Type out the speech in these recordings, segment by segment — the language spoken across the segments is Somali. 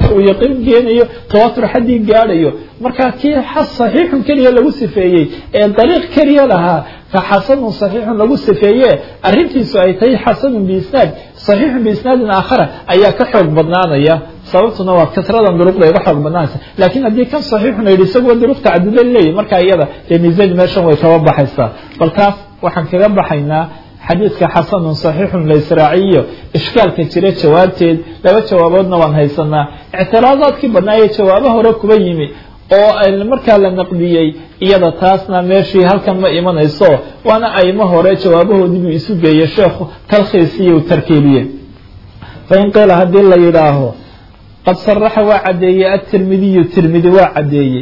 uu yaqiin geenayo tawatur xadii gaadhayo marka kii saxiixun kaliya lagu sifeeyey ee dariiq kaliya lahaa ka xasanun saxiixun lagu sifeeye arrintiisu ay tahay xasanun biisnaad saxiixun biisnaadin aakhara ayaa ka xoog badnaanaya sababtuna waa kasradan duruqda iga xoog badnaanaysa laakiin haddii kan saxiixun ay isagoo duruq tacaduda leeyahay marka iyada miisaan meeshan way kaba baxaysaa bal taas waxaan kaga baxaynaa xadiidka xasanun saxiixun la israaciyo ishkaalka jira jawaabteed laba jawaaboodna waan haysanaa ictiraadaadkii badnaayee jawaabo hore kuba yimi oo markaa la naqdiyey iyada taasna meeshii halkan ma imanayso waana ayma hore jawaabahoodii buu isu geeyey sheekhu talkhiisiyo u tarkiibiye fain qiila haddii la yidhaaho qad saraxa waa caddeeyey atirmidiyu tirmidi waa caddeeyey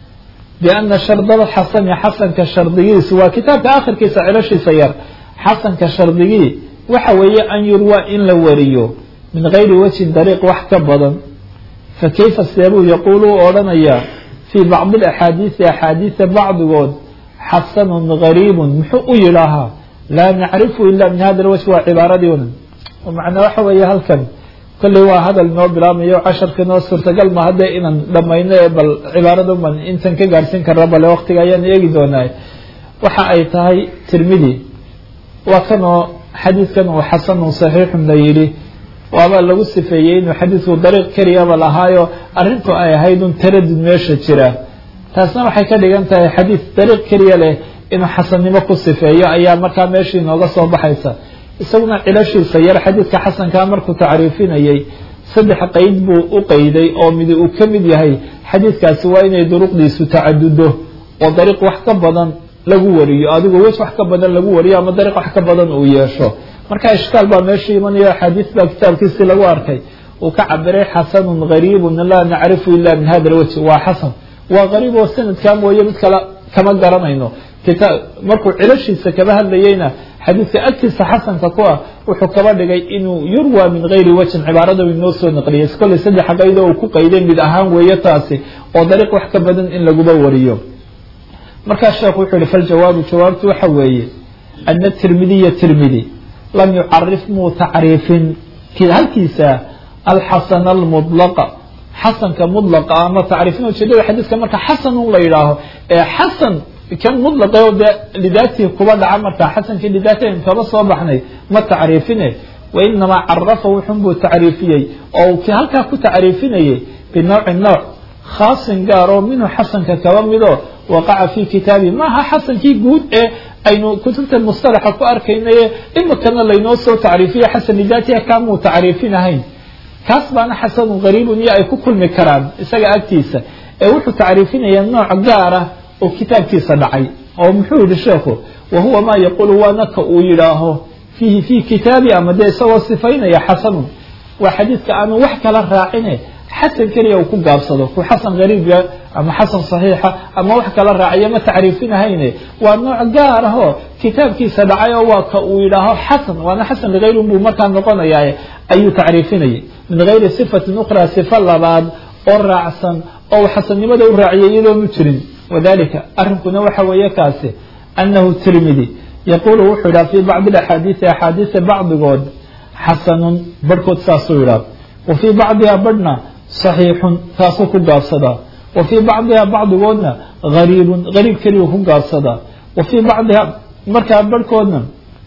biana shardada xasani xasanka shardigiisu waa kitaabka akhirkiisa celoshiisa yar xasanka shardigii waxa weeye an yurwaa in la wariyo min gayri wajhin dariiq wax ka badan fa kayfa seebuu yaquulu u odhanayaa fii bacdi alaxaadiisi axaadiisa bacdigood xasanun gariibun muxuu u yidhaahaa laa nacrifu ila min hada alwajh waa cibaaradiiuna macnaa waxa weeye halkan kolley waa hadal noo bilaabmayo casharka noo suurtagal ma hadda inaan dhamayno ee bal cibaaraduman intan ka gaarhsiin karna bale waqtiga ayaan eegi doonaa waxa ay tahay tirmidi waa kanoo xadiidkan uu xasanun saxiixun la yidhi waaba lagu sifeeyey inuu xadiidku dariiq keliyaba lahaayo arrintu ay ahayd un taradud meesha jira taasna waxay ka dhigan tahay xadiid dariiq keliya leh inuu xasannimo ku sifeeyo ayaa markaa meeshii nooga soo baxaysa isaguna cilashiisa yar xadiidka xasankaa markuu tacriifinayey 3 qeyd buu u qeyday oo mid uu ka mid yahay xadiidkaasi waa inay duruqdiisu tacadudo oo dariiq wax ka badan lagu wariyo adigu wax ka badan lagu wariyo ama dariiq wax ka badan uu yeesho marka ishkaal baa meesha imanaya xadiis baa kitaabkiisa lagu arkay uu ka cabiray xasanun gariibun la nacrifu illa min hada alwajh waa xasan waa gariib oo sanadka mooye mid kale kama garanayno kitaab markuu cilashiisa kaba hadlayayna xadiiska agtiisa xasanka ku ah wuxuu kaba dhigay inuu yurwa min gayri wajhin cibaarada inoo soo naqliyay iskole 3 qeyd oo ku qeyday mid ahaan weeye taasi oo dariiq wax ka badan in laguba wariyo markaa sheekhu wuxuu yihi faljawaabu jawaabtu waxa weeye ana tirmidiya tirmidi lam yucarif muu tacriifin halkiisa alxasana almudlaqa xasanka mudlaqa ama tacriifin ujeedada xadiiska marka xasanun la yidhaaho ee xasan kan mudlaqa oo de lidaatihi kuba dhaca marka xasankii lidaatihi kaba soo baxnay ma tacriifine wainamaa carafa wuxun buu tacriifiyey oo halkaa ku tacriifinayay binawci nooc khaasin gaar oo minhu xasanka kaba mido waqaca fi kitaabi maaha xasankii guud ee aynu kutubta mustalaxa ku arkaynaye imikana laynoo soo tacriifiye xasan lidaatiha kaamuu tacriifinahayn kaas baana xasanun gariibun iyo ay ku kulmi karaan isaga agtiisa ee wuxuu tacriifinayaa nooc gaar ah oo kitaabkiisa dhacay oo muxuu yihi sheekhu wahuwa maa yaquulu waanaka uu yidhaaho fiihi fi kitaabi ama dee isagoo sifaynaya xasanun waa xadiidka aanu wax kala raacine xasan keliya uu ku gaabsado ku xasan gariibya ama xasan saxiixa ama wax kala raaciyo ma tacriifinahayne waa nooc gaar ah oo kitaabkiisa dhacay oo waa ka uu yidhaaho xasan waana xasan ligayri buu markaa noqonayaa ayuu tacriifinayay min gayri sifatin ukhraa sifa labaad oo raacsan oo xasannimada u raaciyay iyadoo mu jirin wadalika arrinkuna waxa weeye kaasi annahu tirmidi yaquulu wuxuu yidhaha fii bacdi alaxaadiisi axaadiisa bacdigood xasanun barhkood saasuu yidhaha wa fii bacdiha badhna صaxiixun taasuu ku gaabsadaa wa fii bacdiha bacdigoodna gariibun gariib keliyu ku gaabsadaa wa fii bacdiha markaa barhkoodna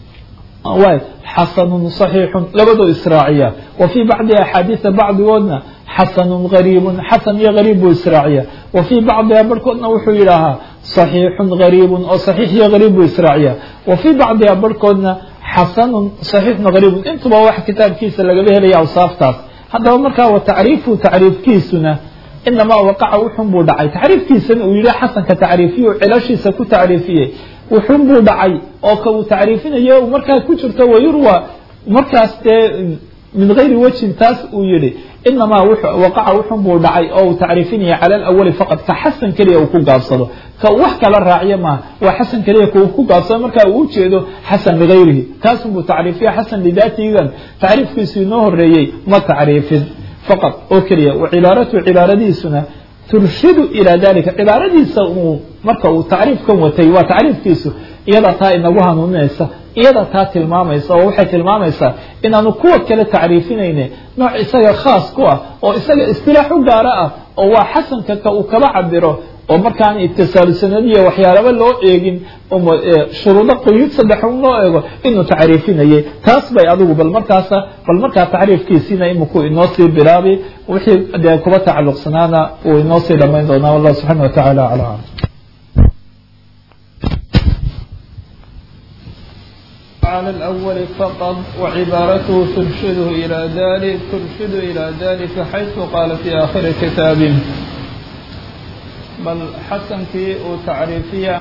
xasanun صaxiixun labadoo israaciya wa fii bacdiha axaadiisa bacdigoodna xasanun gariibun xasan iyo gariib buu israaciya wa fii bacdiha barhkoodna wuxuu yidhaahaa صaxiixun gariibun oo صaxiix iyo gariib buu israaciya wa fii bacdiha barhkoodna xasanun صaxiixun gariibun intuba wax kitaabkiisa lagaba helaya awsaaftaas haddaba markaa wa tacriifu tacriifkiisuna inamaa waqaca wuxun buu dhacay tacriifkiisana uu yihi xasanka tacriifiye cilashiisa ku tacriifiyey wuxun buu dhacay oo ka uu tacriifinayo markaa ku jirto wayurwa markaas dee min gayri wajhin taas uu yihi inamaa waqaca wuxun buu dhacay oo uu tacriifinaya cala alawali faqad ka xasan keliya uu ku gaabsado ka wax kala raaciyo maaha waa xasan keliya ku ku gaabsado markaa uu ujeedo xasan ligayrihi kaasun buu tacriifiya xasan lidaatigan tacriifkiisu inoo horeeyey ma tacriifin faqad oo keliya wacibaaratu cibaaradiisuna turshidu ilaa dalika cibaaradiisa uu marka uu tacriifkan watay waa tacriifkiisu iyada taa inagu hanuuninaysa iyada taa tilmaamaysa oo waxay tilmaamaysaa inaanu kuwa kale tacriifinayne nooc isaga khaas ku ah oo isaga istilaax u gaara ah oo waa xasanka ka uu kaba cabiro oo markaan itisaalu sanadiya waxyaalaba loo eegin shuruudo quyuud saddex loo eego inuu tacriifinayay taas bay adigu bal markaa tacriifkiisiina iminku inoo sii bilaabi wixii dee kuba tacalluqsanaana uu inoo sii dhamayn doonaa wallah subxaana wa tacaala aclam. على الأول فقط وعبارته ترشد إلى ذلك حيث قال في آخر كتابه bal xasankii uu tacriifiya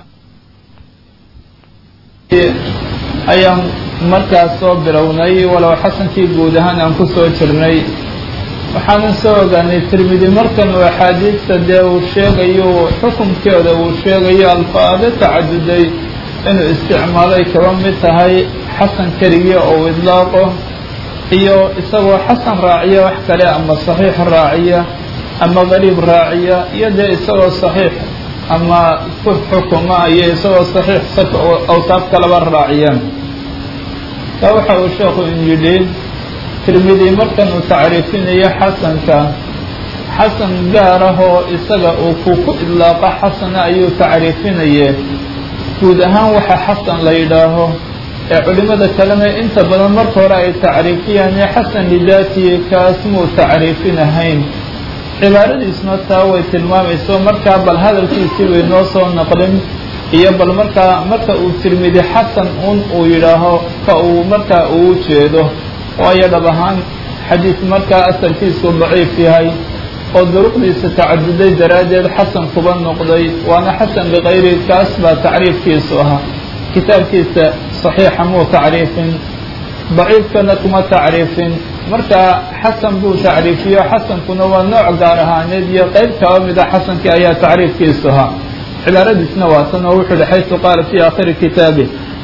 ayaan markaas soo bilownay walow xasankii guud ahaan aan ku soo jirnay waxaanan soo ogaanay tirmidi markan uu axaadiista dee uu sheegayo xukunkeeda uu sheegayo alfaado tacaduday inuu isticmaalay kaba mid tahay xasan keliya oo idlaaqo iyo isagoo xasan raaciya wax kale ama saxiix raaciya ama qariib raaciya iyo dee isagoo saxiix ama ku xukuma iyo isagoo saxiix awsaaf kalaba raaciyaan taa waxa uu sheekhu yidhi tirmidi markan uu tacriifinayo xasanka xasan gaar ah oo isaga uu ku idlaaqa xasana ayuu tacriifinayee guud ahaan waxa xasan la yidhaaho ee culimada kalena inta badan marka hore ay tacriifiyaan ee xasan lidaatihi kaas muu tacriifinahayn cibaaradiisna taa way tilmaamayso markaa bal hadalkiisii way noo soo naqlin iyo bal marka uu tirmidi xasan uu yidhaaho ka uu markaa uu jeedo waayo dhab ahaan xadiis markaa asalkiisu daciif yahay oo duruqdiisa tacaduday daraaddeed xasan kuba noqday waana xasan likayri kaas baa tacriifkiisu ahaa kitaabkiisa saxiixa muu tacriifin daciifkana kuma tacriifin markaa xasan buu tacriifiyo xasankuna waa nooc gaar ahaaneed iyo qeyb kaba mida xasankii ayaa tacriifkiisu ahaa cibaaradiisna waa tan oo wuxuu hi xaysu qaala fii aakhiri kitaabi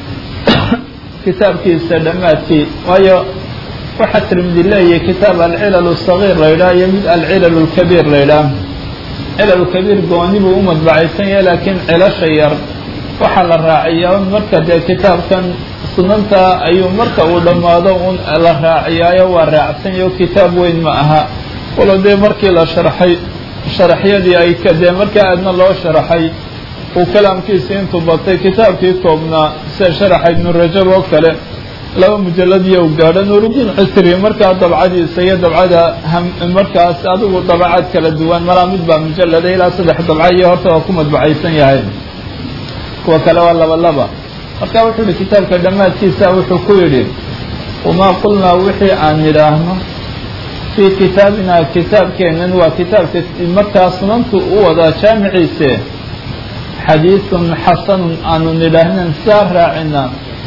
kitaabkiisa dhammaadkii waayo waxaa tirmidi leeyahay kitaab alcilal sagiir la yidhaha iyo mid alcilal lkabiir la yidhaha cilal kabiir gooni buu u madbacaysan yahay laakiin cilasha yar waxaa la raaciyaa marka dee kitaabkan sunanta ayuu marka uu dhammaado un la raaciyaayo waa raacsanyaho kitaab weyn ma aha walo dee markii la sharxay sharaxyadii ay dee markaa aadna loo sharaxay uu kalaamkiisa intuu batay kitaabkii koobnaa sida sharaxa ibnu rajab oo kale 2 mujaladiya u gaadha nuurudiin cisri markaa dabcadiisa iyo dabcada markaas adigu dabacaad kala duwan malaa mid baa mujalada ilaa 3 dabca iyo horta waa ku madbacaysan yahay kuwa kale waa 2 marka wuxuu yihi kitaabka dhammaadkiisa wuxuu ku yidhi wamaa qulnaa wixii aan yidhaahno fii kitaabina kitaabkeennan waa kitaabka markaa sunantu u wadaa jaamiciise xadiiثun xasanun aanu nidhaahnan saa raacina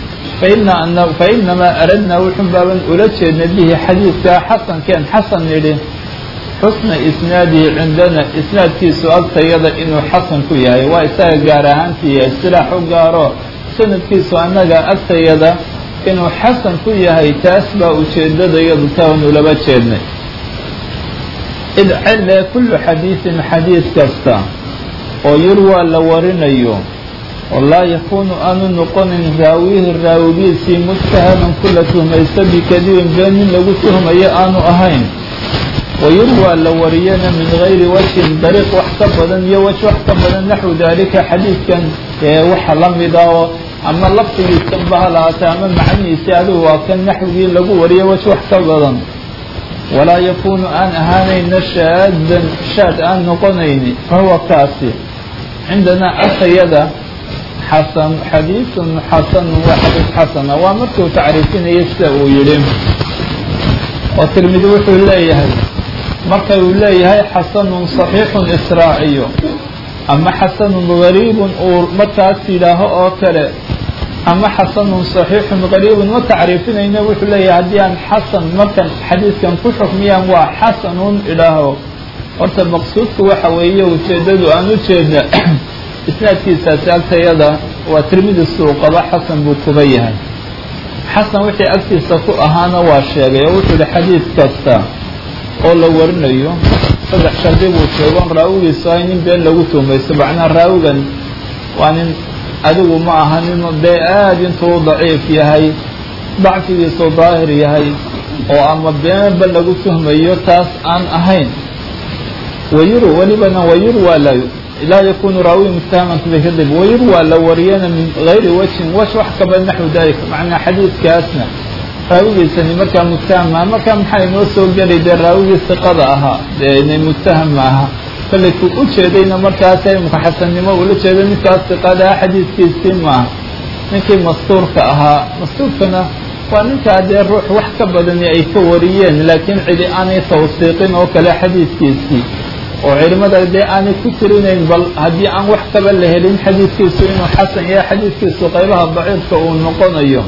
fainamaa aradnaa wuxun baaban ula jeedna bihi xadiidkaa xasankeen xasan nidhi xusna isnaadihi cindana isnaadkiisu agtayada inuu xasan ku yahay waa isaga gaar ahaantiiya istilaax u gaaro sanadkiisu annaga agtayada inuu xasan ku yahay taas baa ujeedadayadu taanu laba jeednay id cille kullu xadiiثin xadiid kasta oo yurwaa la warinayo walaa yakuunu aanu noqonin raawihi raawigiisii muttahaman kula tuhmaysa bikadibin beenin lagu tuhmayo aanu ahayn wayurwaa la wariyana min gayri wajhin dariiq wax ka badan iyo waj wax ka badan naxwu daalika xadiidkan waxa la mida oo ama laftigiisan ba ha lahaata ama macnihiisi adigu waa kan naxwigii lagu wariyo waj wax ka badan walaa yakuunu aan ahaanayna shaadan shaad aan noqonayni fahuwa kaasi cindanaa asayada xasan xadiiثun xasanun waa xadiis xasana waa markuu tacriifinaya sida uu yidhi oo tirmidi wuxuu leeyahay marka uu leeyahay xasanun صaxiixun israaciyo ama xasanun gariibun uu markaas yidhaaho oo kale ama xasanun صaxiixun gariibun ma tacriifinayna wuxuu leeyahay haddii aan xasan markan xadiidkan ku xukmiyaan waa xasanun idhaaho horta maqsuudku waxa weeye ujeedadu aan u jeedna isnaadkiisaasi agtayada waa tirmidi suuqaba xasan buu kuba yahay xasan wixii agtiisa ku ahaana waa sheegay oo wuxuu yihi xadiid kasta oo la warinayo 3 shardi buu sheegon raawigiisu ay nin been lagu tuhmayso macnaa raawigan waa nin adigu ma aha nin dee aad intuu daciif yahay dacfigiisu daahir yahay oo ama beenba lagu tuhmayo taas aan ahayn walibana wayurwaa laa yakunu raawi mutahaman bikadib wayurwaa la wariyana min gayri wajhin wax kaba naxwu dalika macnaa xadiidkaasna raawigiisani markaa mutaham maaha markaa maxaa inoo soo gelay dee raawigii siqada ahaa dee mutaham maaha kallay ku u jeedayna markaasa imka xasannimo ula jeeda ninkaas siqada ah xadiidkiisii maaha ninkii mastuurka ahaa mastuurkana waa ninkaa dee ruux wax ka badani ay ka wariyeen laakiin cidi aanay tawsiiqin oo kale xadiidkiisii oo culimada dee aanay ku tirinayn bal haddii aan wax kaba la helin xadiidkiisu inuu xasan yahay xadiidkiisu qaybaha daciifka uu noqonayo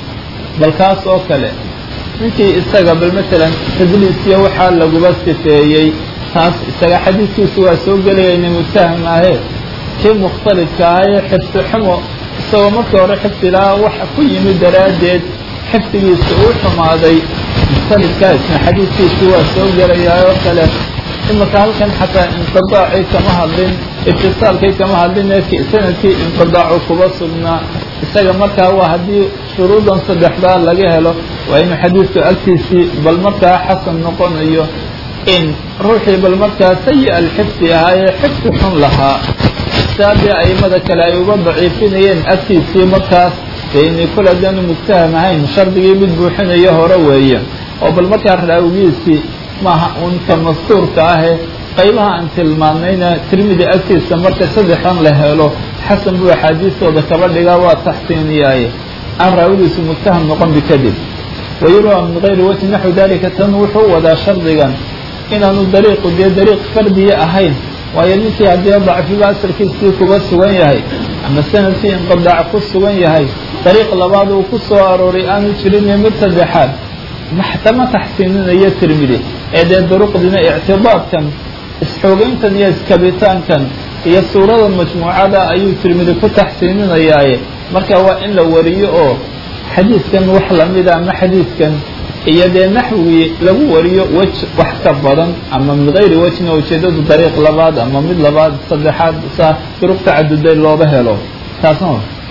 bal kaas oo kale ninkii isaga bal matalan tadliisiya waxaa laguba sifeeyey taas isaga xadiidkiisu waa soo gelaya inay mutaham ahee kii mukhtalidka ahayee xifdi xumo isagoo markii hore xifdilaa waxa ku yimid daraaddeed xifdigiisa uu xumaaday mukhtalidkaasna xadiidkiisii waa soo gelayaa oo kale imaka halkan xataa inqidaacii kama hadlin itisaalkii kama hadlin ee sanadkii inqidaacu kuba sugnaa isaga markaa waa haddii shuruudan saddexdaa laga helo waa inuu xadiidku agtiisii bal markaa xasan noqonayo in ruuxii bal markaa sayi alxifdi ahaayee xifdi xun lahaa saadii aimada kale ay uga daciifinayeen agtiisii markaas dee inay kul haddaanu mugtaham ahayn shardigii mid buuxinayo hore weeye oo bal markaa raawigiisii maaha unka mastuurka ahee qaybaha aan tilmaanayna tirmidi agtiisa marka saddexdan la helo xasan buu axaadiistooda kaba dhigaa waa taxsiiniyaaye aan raawigiisu mutaham noqon bikadib wayurwa min gayri wajhi naxwu dalika tan wuxuu wadaa shardigan inaanu dariiqu dee dariiq fardiya ahayn waayo ninkii haddii dacfiba asalkiisii kuga sugan yahay ama sanadkii inqidaac ku sugan yahay dariiq labaad uu ku soo arooray aanu jirin mid saddexaad maxtama taxsiininayo tirmidi ee dee duruqdina ictidaadkan isxoogayntan iyo iskabitaankan iyo suurada majmuucada ayuu tirmidi ku taxsiininayaaye marka waa in la wariyo oo xadiidkan wax lamida ama xadiidkan iyo dee naxwigii lagu wariyo wej wax ka badan ama min gayri wejna ujeedadu dariiq labaad ama mid labaad saddexaad saa duruq tacaduday looba helo taasna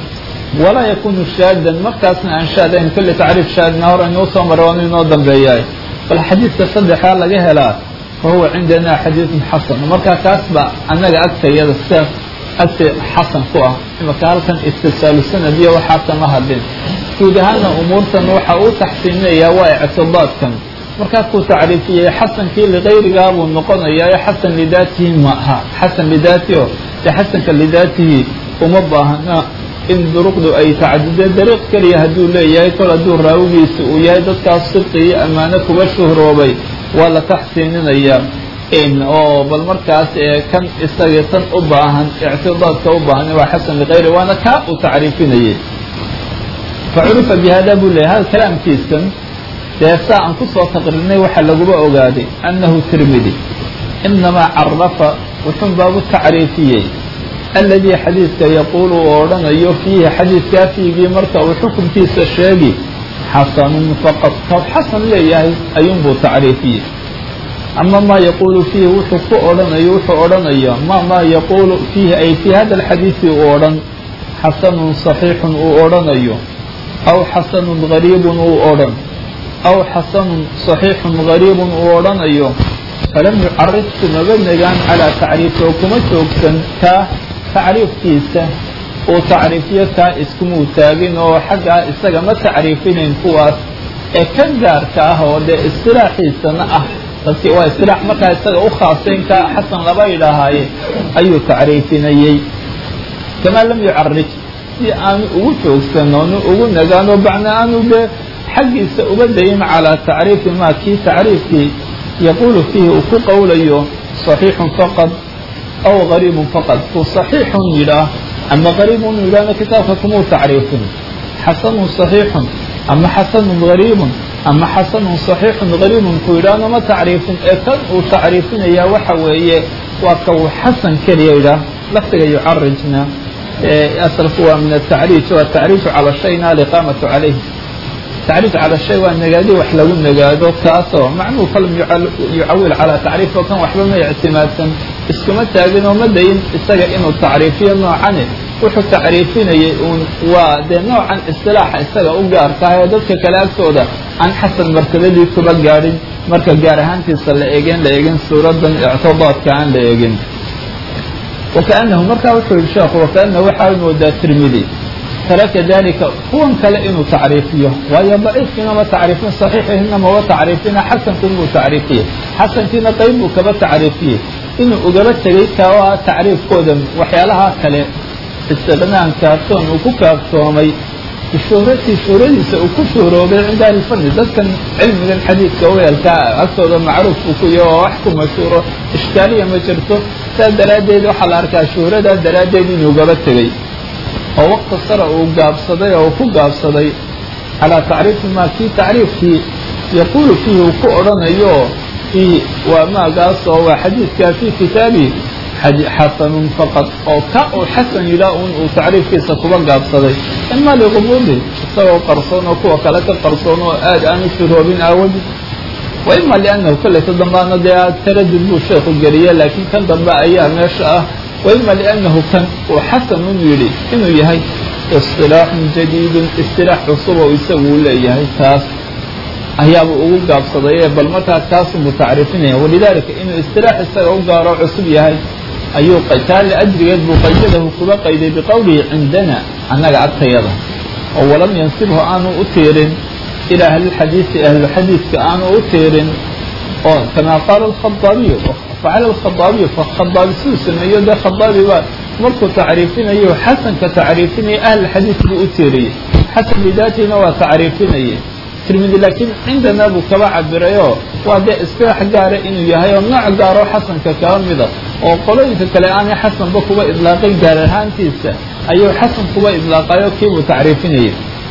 walaa yakunu shaadan markaasna aan shaadayn kulli tacriif shaadna hor inuu soo maray waanu inoo dambeeyaay bal xadiidka saddexaa laga helaa fa huwa cindanaa xadiidun xasan markaa kaas ba annaga agtayada sidaas agta xasan ku ah imaka halkan istisaalu sanadiya waxaa kama hadlin guud ahaana umuurtan waxa uu taxsiinayaa waa ictidaadkan markaa kuu tacriifiyey xasankii ligayrigaa buu noqonayaa ee xasan lidaatihi ma aha xasan lidaatihi o dee xasanka lidaatihi uma baahna in duruqdu ay tacadudeen dariiq keliya hadduu leeyahay kol hadduu raawigiisa uu yahay dadkaas sidqi iyo ammaano kuga shuhroobay waa la taxsiininayaa oo bal markaas kan isagii tan u baahan ictidaadka u baahan waa xasan ligayri waana kaa uu tacriifinayay facurifa bihada buu leeyahy hada kalaamkiisan dee saa aan kusoo taqrinay waxaa laguba ogaaday annahu tirmidi inamaa carafa wuxuun baabu tacriifiyey aladii xadiidka yaquulu uu odhanayo fiihi xadiidkaa fiigii marka uu xukunkiisa sheegi xasanun faqad ka xasan leeyahay ayuunbuu tacriifiyey ama maa yaquulu fiihi wuxuu ku odhanayo wuxuu odhanaya maa yaquulu fiihi ay fii hada alxadiidi uu odhan xasanun saxiixun uu odhanayo aw xasanun gariibun uu odhan aw xasanun saxiixun gariibun uu odhanayo falam yucarif kumaba negaan calaa tacriifi oo kuma joogsan kaa tacriifkiisa uu tacriifiyo kaa iskumuu taagin oo xaggaa isaga ma tacriifinayn kuwaas ee ka gaarka ah oo dee istilaaxiisana ah dadkii waa istilaax markaa isaga u khaasayn kaa xasan laba yidhaahaaye ayuu tacriifinayey kamaa lam yucarif si aanu ugu joogsan oonu ugu nagaano bacna aanu dee xaggiisa uga dayin calaa tacriifi maa kii tacriifkii yaquulu fiihi uu ku qowlayo صaxiixun faqad aw gariibun faqad kuu صaxiixun yidhaah ama gariibun yidhaahna kitaabka kumuu tacriifin xasanun صaxiixun ama xasanun gariibun ama xasanun صaxiixun gariibun kuu yidhaahna ma tacriifin ee kan uu tacriifinayaa waxa weeye waa ka uu xasan keliya yidhaah laftiga yucarijna asalku waa min atacriij waa tacriiju cala shayna aliqaamatu calayh tacriij cala shay waa nagaadi wax lagu nagaado kaasoo macnuhu falam yucawil calaa tacriif oo kan waxba ma ictimaadsan iskuma taagin oo ma dayin isaga inuu tacriifiyo noocane wuxuu tacriifinayay uun waa dee noocan istilaaxa isaga u gaarkahay oo dadka kale agtooda aan xasan martabadii kuba gaadhin marka gaar ahaantiisa la eegin suuradan ictidaadka aan la eegin وكأنه markaa wuxuu yihi sheekhu وكأنه waxaa moodaa tirmidi taraka dalika kuwan kale inuu tacriifiyo waayo daciifkiina ma tacriifin saxiixihina maba tacriifina xasanku inuu tacriifiye xasankiina qayb buu kaba tacriifiyey inuu ugaba tegay kaa tacriifkooda waxyaalaha kale istiqnaankaatoon uu ku kaaftoomay shuhradiisa uu ku shuhroobay cinda ahlilfanni dadkan cilmigan xadiidka weelkaa agtooda macruuf uu ku yaho oo wax ku mashhuuro ishkaaliya ma jirto saa daraaddeed waxaa la arkaa shuhradaa daraaddeed inuu gaba tegey oo waqti sara uu gaabsaday oo ku gaabsaday calaa tacriifi maa kii tacriifkii yaquulu fiihi uu ku odhanayo fiihi waa maagaas oo waa xadiidkaa fii kitaabi xasanun faqad oo ka uu xasan yidhaa un uu tacriifkiisa kuba gaabsaday ima liqumuudi isagoo qarsoon oo kuwa kale ka qarsoon oo aad aan u shuroobin aawadi wa ima liannahu kollayta dambaana dee taradud buu sheekhu geliye laakiin kan dambe ayaa meesha ah وإما لأنه كان وحسن يري إنه يهي اصطلاح جديد اصطلاح عصوبة ويسوي له يهي تاس أيام أوقع بصدية بل متى تاس متعرفين ولذلك إنه اصطلاح أوقع عصوب يهي أيو قتال لأجل يد مقيده كما قيد بقوله عندنا أنا قعدت يده ولم ينسبه عنه أثير إلى أهل الحديث كأنه أثير كما قال الخطابي فعلى الخطابي فالخطابي سوسن أيضا ده خطابي مركو تعريفين أيه حسن كتعريفين أهل الحديث بأتيري حسن لذاته نوى تعريفين أيه ترمذي لكن عندنا أبو كبا عبريو وهذا استراح قارئ إنه يهي ونوع قارئ حسن ككلام ذا وقالوا إنت كلامي حسن بكبا إطلاقي قارئهان تيسا أيه حسن كبا إطلاقي كيبو تعريفين أيه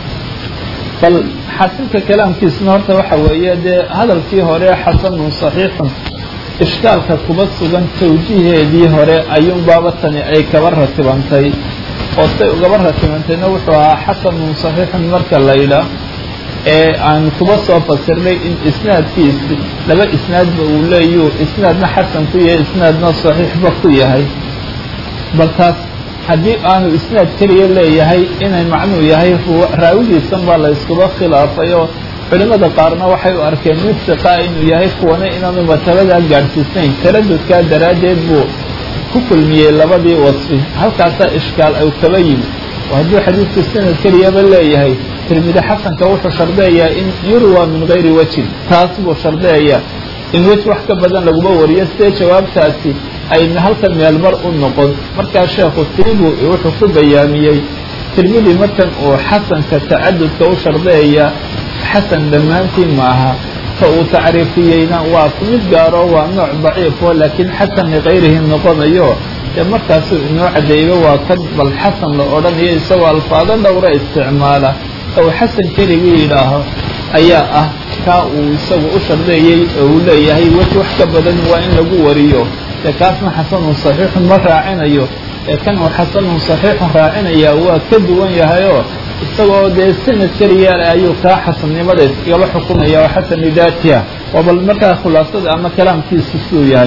فالحسن ككلام كيس نورته وحوية هذا الكي هوري حسن صحيح ishkaalka kuba sugan tawjiiheedii hore ayuun baabatani ay kaba ratibantay oo say ugaba ratibantayna wuxuu ahaa xasanun saxiixun marka la yidhaah ee aan kuba soo fasirnay in isnaadkiisi laba isnaadba uu leeyu isnaadna xasan ku yahay isnaadna saxiixba ku yahay bal taas haddii aanu isnaad keliya leeyahay inay macnuu yahay raawigiisan baa la iskuba khilaafay oo culimada qaarna waxay u arkeen mid siqaa inuu yahay kuwana inaanu martabadaa gaadhsiisnayn taradudkaa daraaddeed buu ku kulmiyey labadii wasfi halkaasaa ishkaal ay kaba yimi oo hadduu xadiidku sanad keliyaba leeyahay tirmidi xasanka wuxuu shardeeyaa in yurwa min gayri wajhin taas buu shardeeyaa in wej wax ka badan laguma wariyo sidee jawaabtaasi ayna halka meelmar u noqon markaa sheekhu tiibuu wuxuu ku bayaamiyey tirmidi markan uu xasanka tacadudka u shardeeyaa xasan dhammaantiin maaha ka uu tacriifiyeyna waa mid gaaro waa nooc daciifo laakiin xasan likayrihi noqonayo dee markaasuu inoo caddeeyba waa kan bal xasan la odhanayo isagoo alfaado dhowra isticmaala ou xasan keligii yidhaaho ayaa ah kaa uu isagu u shardeeyey oo uu leeyahay wax ka badan waa in lagu wariyo dee kaasna xasanun saxiixun ma raacinayo ee kan uu xasanun saxiixun raacinayaa waa ka duwan yahayoo isagoo dee sanad keliya ayuu kaa xasannimada iskagaba xukumaya oo xasan lidaatiha waa bal markaa khulaasada ama kalaamkiisa siduu yahay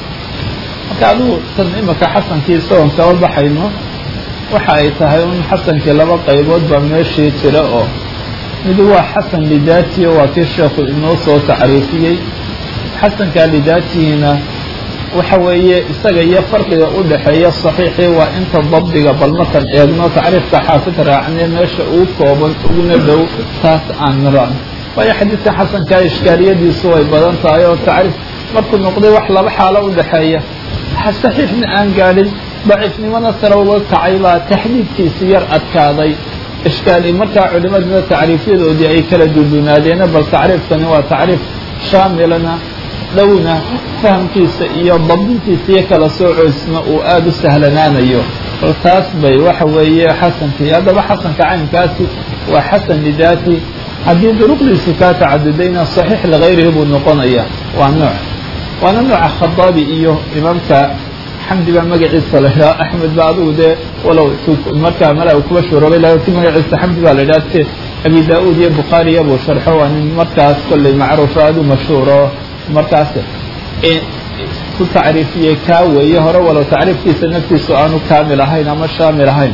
marka adigu tan imaka xasankii isagoon kaba baxayno waxa ay tahay un xasankii laba qaybood baa meeshii jira oo mid waa xasan lidaatihi waa kii sheekhu inoo soo tacriifiyey xasankaa lidaatihina waxa weeye isaga iyo farqiga u dhaxeeya saxiixii waa inta dabdiga bal markan eegno tacriifka xaafid raacnee meesha ugu kooban uguna dhow taas aan niraan waayo xadiidka xasankaa ishkaaliyadiisu way badan tahay oo tacriif markuu noqday wax laba xaalo u dhaxeeya saxiixna aan gaadhin daciifnimona sare uga kacay baa taxdiidkiisi yar adkaaday ishkaali markaa culimaduna tacriifyadoodii ay kala dudunaadeen bal tacriifkani waa tacriif shaamilana dhowna fahamkiisa iyo dabdintiisa iyo kala soocoysna uu aada u sahlanaanayo bal taas bay waxa weeye xasankii haddaba xasanka caynkaasi waa xasan lidaati haddii duruqdiisu kaa tacadudayna saxiix likayrihi buu noqonaya waa nooc waana nooca khadaabi iyo imaamka xamdi baa magaciisa la yidhaha axmed ba adigu dee walow markaa mala kuba shuroobay laakiin magaciisa xamdi baa la yidhaha se abi daa-uud iyo bukhaariya buu sharxo waa nin markaas kolley macruuf aada u mashhuuro markaas ku tacriifiyey kaa weeye hore walow tacriifkiisa naftiisu aanu kaamil ahayn ama shaamil ahayn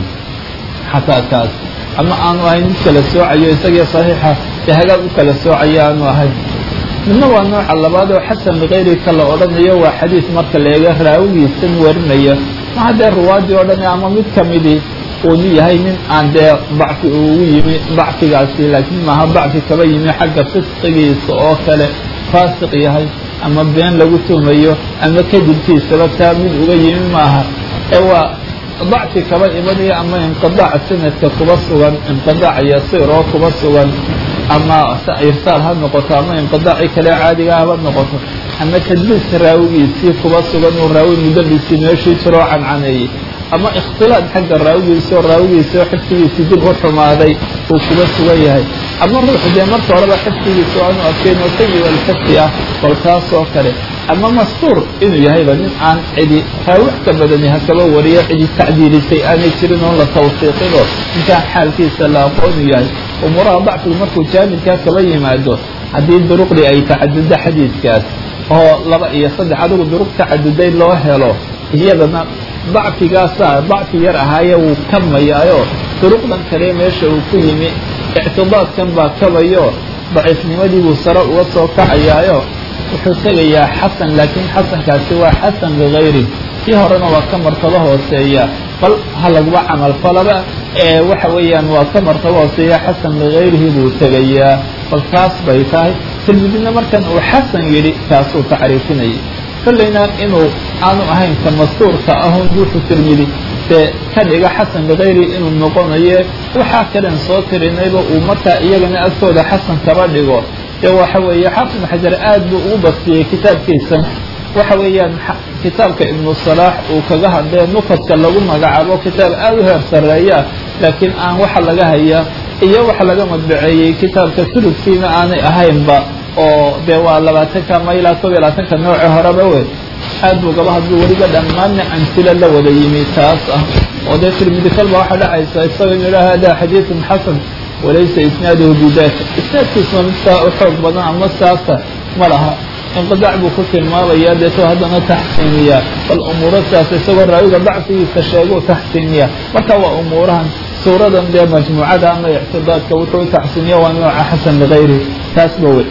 xataa kaas ama aanu ahayn mid kala soocayo isagii saxiixa ee hagaag u kala soocaya aanu ahayn. midna waa nooca labaad oo xasan likayri ka la odhanayo waa xadiis marka la eega raawigiisan warinaya ma haddee ruwaadii oo dhan ama mid kamidii uunu yahay nin aan dee dacfi ugu yimi dacfigaasi laakiin maaha dacfi kaba yimi xagga fisqigiisa oo kale faasiq yahay ama been lagu tumayo ama kadibkiisaba taa mid uga yimi maaha ee waa dacfi kaba imanaya ama inqidaac sanadka kuba sugan inqidaac yasiir oo kuba sugan ama irsaal ha noqoto ama inqidaaci kale caadiga haba noqoto ama tadliiska raawigiisii kuba sugan uu raawi mudalisi meeshii jiroo cancaneeyey ama ikhtilaad xagga raawigiisoo raawigiisao xifdigiisii dib u xumaaday uu kuba sugan yahay ama ruuxu dee marka horeba xifdigiisa aanu adkeyn oo sayi alxifdi ah bal taasoo kale ama mastuur inuu yahayba nin aan cidi wax ka badani hakaba wariyo cidi tacdiilisay aanay jirin oon la tawsiiqinoo ninkaan xaalkiisa la aqoonu yahay umuuraha dacfigu markuu jaamilkaa kaba yimaado haddii duruqdii ay tacaduddo xadiidkaas oo 2 iyo 3 adigu duruq tacaduday loo helo iyadana dacfigaasaa dacfi yar ahaaye wuu kamayaayo duruqdan kale meesha uu ku yimi ictidaadkan baa kabayo daciifnimadii buu sare uga soo kacayaayo wuxuu tegayaa xasan laakiin xasankaasi waa xasan likayri kii horena waa ka martabo hooseeya bal ha laguba camal falaba waxa weeyaan waa ka martabo hooseeya xasan likayrihi buu tegayaa bal taas bay tahay tirmidina markan uu xasan yidhi kaasuu tacriifinayay kollayna inuu aanu ahayn ka mastuurka ahun wuxuu tirmidi dee ka dhiga xasan likayri inuu noqonaye waxaa kalen soo tirinayba uu markaa iyagana agtooda xasan kaba dhigo dee waxa weeye xaafid ibn xajar aad buu ugu bastiyey kitaabkiisa waxa weeyaan kitaabka ibnu salaax uu kaga hadlee nukadka lagu magacaabo kitaab aad u heer sareeya laakiin aan waxa laga hayaa iyo waxa laga madbaceeyey kitaabka suludkiina aanay ahaynba oo dee waa 20 ama ilaa 12 nooce horeba wey aad buu gaba haduu weliba dhammaanna amsila la wada yimi taas ah oo dee tirmidi kalba waxa dhacaysa isagoo yidhaha hada xadiisun xasan walaysa isnaaduhu bidaaka isnaadkiisuna midkaa u xoog badan ama saasa ma laha inqidaac buu ku tilmaamaya deetoo haddana taxsiiniya bal umuuro saas isagoo raawiga dacfigiisa sheeguu taxsiiniya marka waa umuurahan suuradan dee majmuucada ama ictidaadka wuxuu taxsiiniya waa nooca xasan likayri taasba wey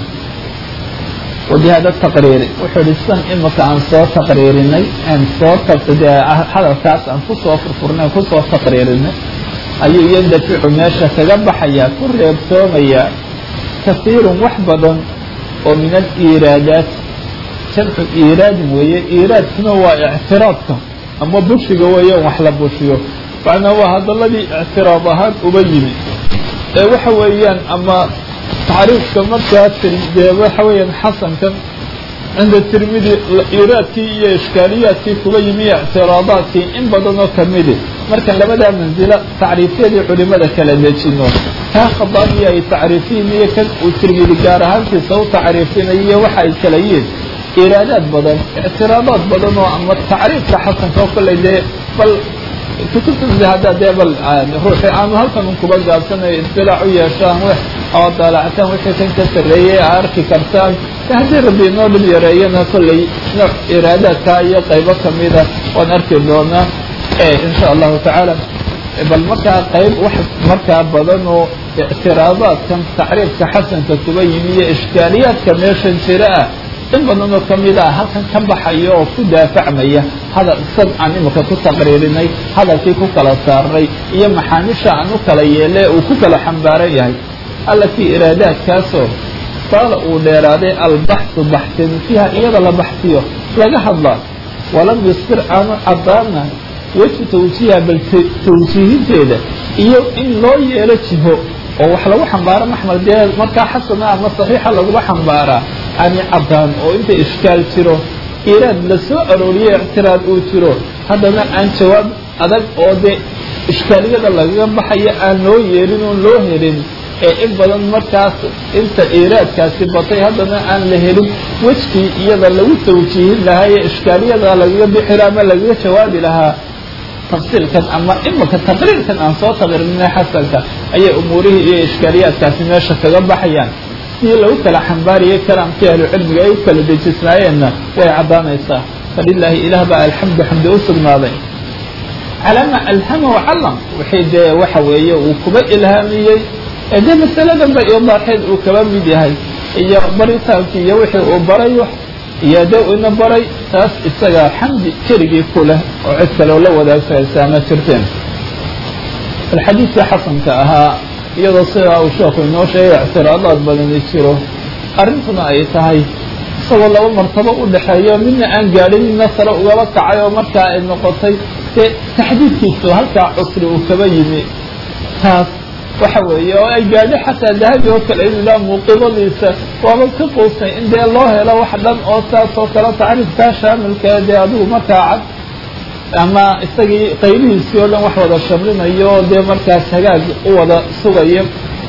wabihada taqriiri wuxuu ihi san imaka aan soo taqriirinay aan soo dee hadalkaas aan kusoo furfurnay kusoo taqriirinay ayuu yandaficu meesha kaga baxayaa ku reebtoomaya kasiirun wax badan oo min aliiraadaat jamcu iiraadin weeye iiraadkuna waa ictiraadka ama bushiga weeyaan wax la bushiyo macnaa waa hadaladii ictiraad ahaan uba yimi ee waxa weeyaan ama tacriifka markaa dee waxa weeyaan xasankan cinda tirmidi iiraadkii iyo ishkaaliyaadkii kuga yimi ictiraadaadkii in badan oo kamidi markan labadaa manzilo tacriifyadii culimada kala dejino kaa khadaadii ay tacriifiyin iyo kan uu tirmidi gaar ahaantiisa u tacriifinayo waxa ay kala yihiin iiraadaad badan ictiraadaad badan oo ama tacriifka xasanka oo kale dee bal kutubta hadda dee bal ruuxii aanu halkan un kuba gaabsanayo idilaac u yeeshaan oo daalactaan wixii kan ka sarreeyay a arki kartaan haddii rabbi inoo dhib yareeyana kolley nooc iraadaadka iyo qaybo kamida waan arki doonaa insha allahu tacaala bal markaa qayb wax markaa badan oo ictiraadaadkan tacriifka xasanka kuba yimi iyo ishkaaliyaadka meeshan jira ah in badan oo kamid ah halkan ka baxaya oo ku daafacmaya hadal sad aan imika ku taqriirinay hadalkii ku kala saarnay iyo maxaamisha aan u kala yeele uu ku kala xambaaran yahay allatii iraadaadkaasoo saala uu dheeraaday albaxu baxsin fiiha iyada la baxsiyo laga hadlaa walam yusbir aanu caddaana weji tawjiiha bal tawjiihinteeda iyo in loo yeelo jiho oo wax lagu xambaaro maxmed dee markaa xasana ama saxiixa laguma xambaaraa ani caddaan oo inta ishkaal jiro iraad la soo arooriye ictiraad uu jiro haddana aan jawaab adag oo dee ishkaaliyada lagaga baxaya aan loo yeelin oon loo helin ee in badan markaas inta iraadkaasi batay haddana aan la helin wejkii iyada lagu tawjiihin lahaa ee ishkaaliyada lagaga bixi lahaa ama lagaga jawaabi lahaa tafsiilkan ama imika taqriirkan aan soo taqriirnay xasanka ayay umuurihii iyo ishkaaliyaadkaasi meesha kaga baxayaan si lagu kala xambaariyo kalaamkii ahlucilmiga ay u kala dejisnaayeenna way caddaanaysaa falilaahi ilaah baa alxamdu xamdi u sugnaaday calaa maa alhama wacalam wixii dee waxa weeye uu kuba ilhaamiyey ee dee masaladan ba idaaxeed uu kaba mid yahay iyo baritaankii iyo wixii uu barayo iyo dee ina baray taas isagaa xamdi keligii ku leh oo cid kaleo la wadaagsanaysaa ma jirteen alxadiidkii xasanka ahaa iyadoo sidaa uu sheekhu inoo sheegay ictiraadaad badani jiro arrintuna ay tahay isagoo laba martabo u dhexeeyo midna aan gaadhin midna sare ugaba kacay oo markaa ay noqotay dee taxdiidkiisu halkaa cusri uu kaba yimi taas waxa weeye oo ay gaadho xataa dahabi oo kale inu ilaa muuqibadiisa waaba ka quusnay in dee loo helo wax dhan oo saas oo kale tacriifkaa shaamilkaa dee adigu markaa cad ama isagii qaybihiisii oo dhan wax wada shamlinayo oo dee markaas hagaag u wada sugayo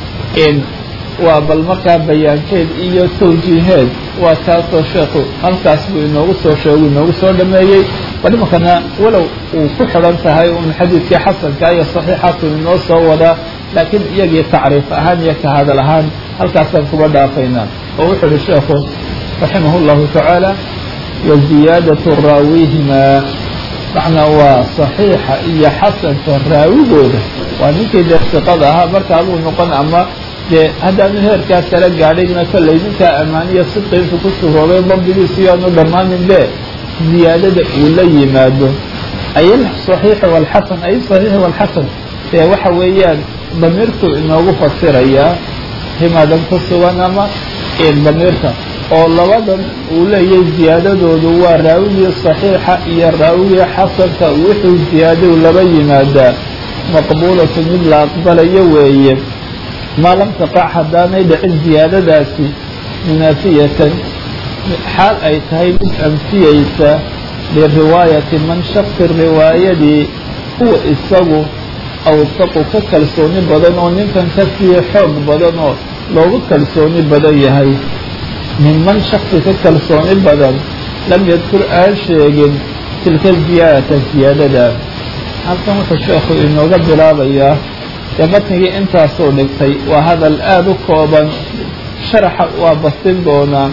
waa bal markaa bayaankeed iyo tawjiiheed waa taasoo sheekhu halkaas buu inoogu soo sheegu inoogu soo dhameeyey bal imankana walow uu ku xidhan tahay un xadiidkii xasanka iyo saxiixaatu inoo soo wadaa laakiin iyagii tacriif ahaan iyo ka hadal ahaan halkaasaan kuba dhaafaynaa oo wuxuu uhi sheekhu raximah llahu tacaala waziyaadatu raawihimaa macnaa waa saxiixa iyo xasanka raawigooda waa ninkii dee siqada ahaa markaa buu noqon ama dee haddaanu heerkaa kala gaadhayna kollay ninkaa ammaaniya sidqiintu ku suroobay dabdigiisu yaanu dhammaanin be ziyaadada uu la yimaado ay saxiixi walxasan ay saxiixi walxasan dee waxa weeyaan damiirku inoogu fasirayaa himadan ku sugan ama damiirka oo labadan uu leeyahay ziyaadadoodu waa raawigii saxiixa iyo raawigii xasanka wuxuu ziyaadou laba yimaadaa maqbuulatu mid la aqbalayo weeye maa lam taqac haddaanay dhicin ziyaadadaasi munaafiyatan xaal ay tahay mid anfiyeysa liriwaayati man shaksi riwaayadii kuwa isagu awsaqu ka kalsooni badan oo ninkan ka sii xoog badan oo loogu kalsooni badan yahay minman shaksi ka kalsooni badan lam yadkur aan sheegin tilka ziyaadata ziyaadada halkan wuxuu sheekhu inooga bilaabayaa dee matnigii intaasuu dhigtay waa hadal aada u kooban sharaxa waa bastin doonaa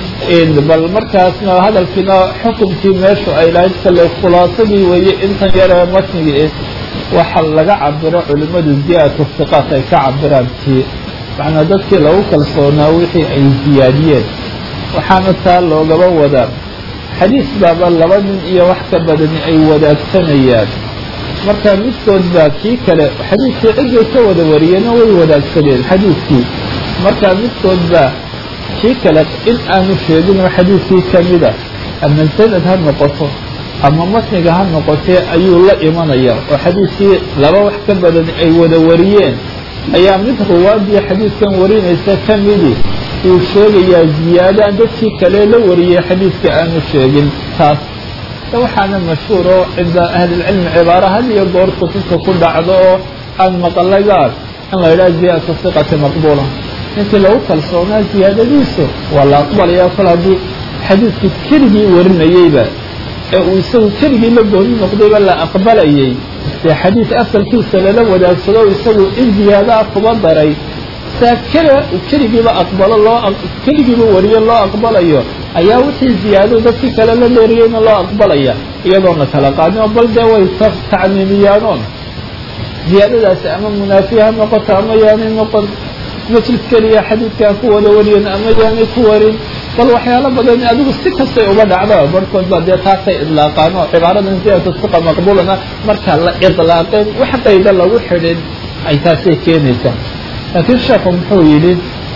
bal markaasna hadalkiina xukunkii meeshu ay lahayd kale khulaasadii weeye intan yaree matnigii waxa laga cabiro culimmadu ziyaadatu siqaat ay ka cabiraan kii macnaa dadkii lagu kalsoonaa wixii ay ziyaadiyeen waxaana taa loogaba wadaa xadiis baaba laba nin iyo wax ka badani ay wadaagsanayaan marka midkood baa kii kale xadiidkii ciday ka wada wariyeenna way wadaagsadeen xadiidkii marka midkood baa kii kale in aanu sheeginoo xadiidkii kamida ama sanad ha noqoto ama matniga ha noqotee ayuu la imanaya oo xadiidkii laba wax ka badan ay wada wariyeen ayaa mid ruwaadii xadiidkan warinaysa ka midi uu sheegayaa ziyaadaan dadkii kale la wariyey xadiidka aanu sheegin taas waxaana mashhuur oo cinda ahlilcilmi cibaara had iyo goor kutubta ku dhacdo oo aan maqalagaan in la yidhaha ziyaadatu siqati maqbuula ninkii lagu kalsoonaa ziyaadadiisu waa la aqbalaya kol haddii xadiidkii keligii warinayeyba ee uu isagu keligii la gooni noqdayba la aqbalayay dee xadiid asalkiisa lala wadaagsado isagu in ziyaadaa kuba daray saa keligiiba aqbalo keligiiba wariyo loo aqbalayo ayaa wixii ziyaado dadkii kale la dheeriyeyna loo aqbalaya iyadoona kala qaadin oo bal dee way tacmiimiyaanoon ziyaadadaasi ama munaafiya ha noqoto ama yaanay noqon majlis keliya xadiidkaa ku wada wariyeen ama yaanay ku warin bal waxyaalo badan adigu si kastay uga dhacdo barhkood baa dee taasay idlaaqaan oo cibaaradan ziyaadatu siqa maqbuulana markaa la idlaaqeen wax qayda lagu xidhin ay taasay keenaysaa laakiin sheekhu muxuu yidhi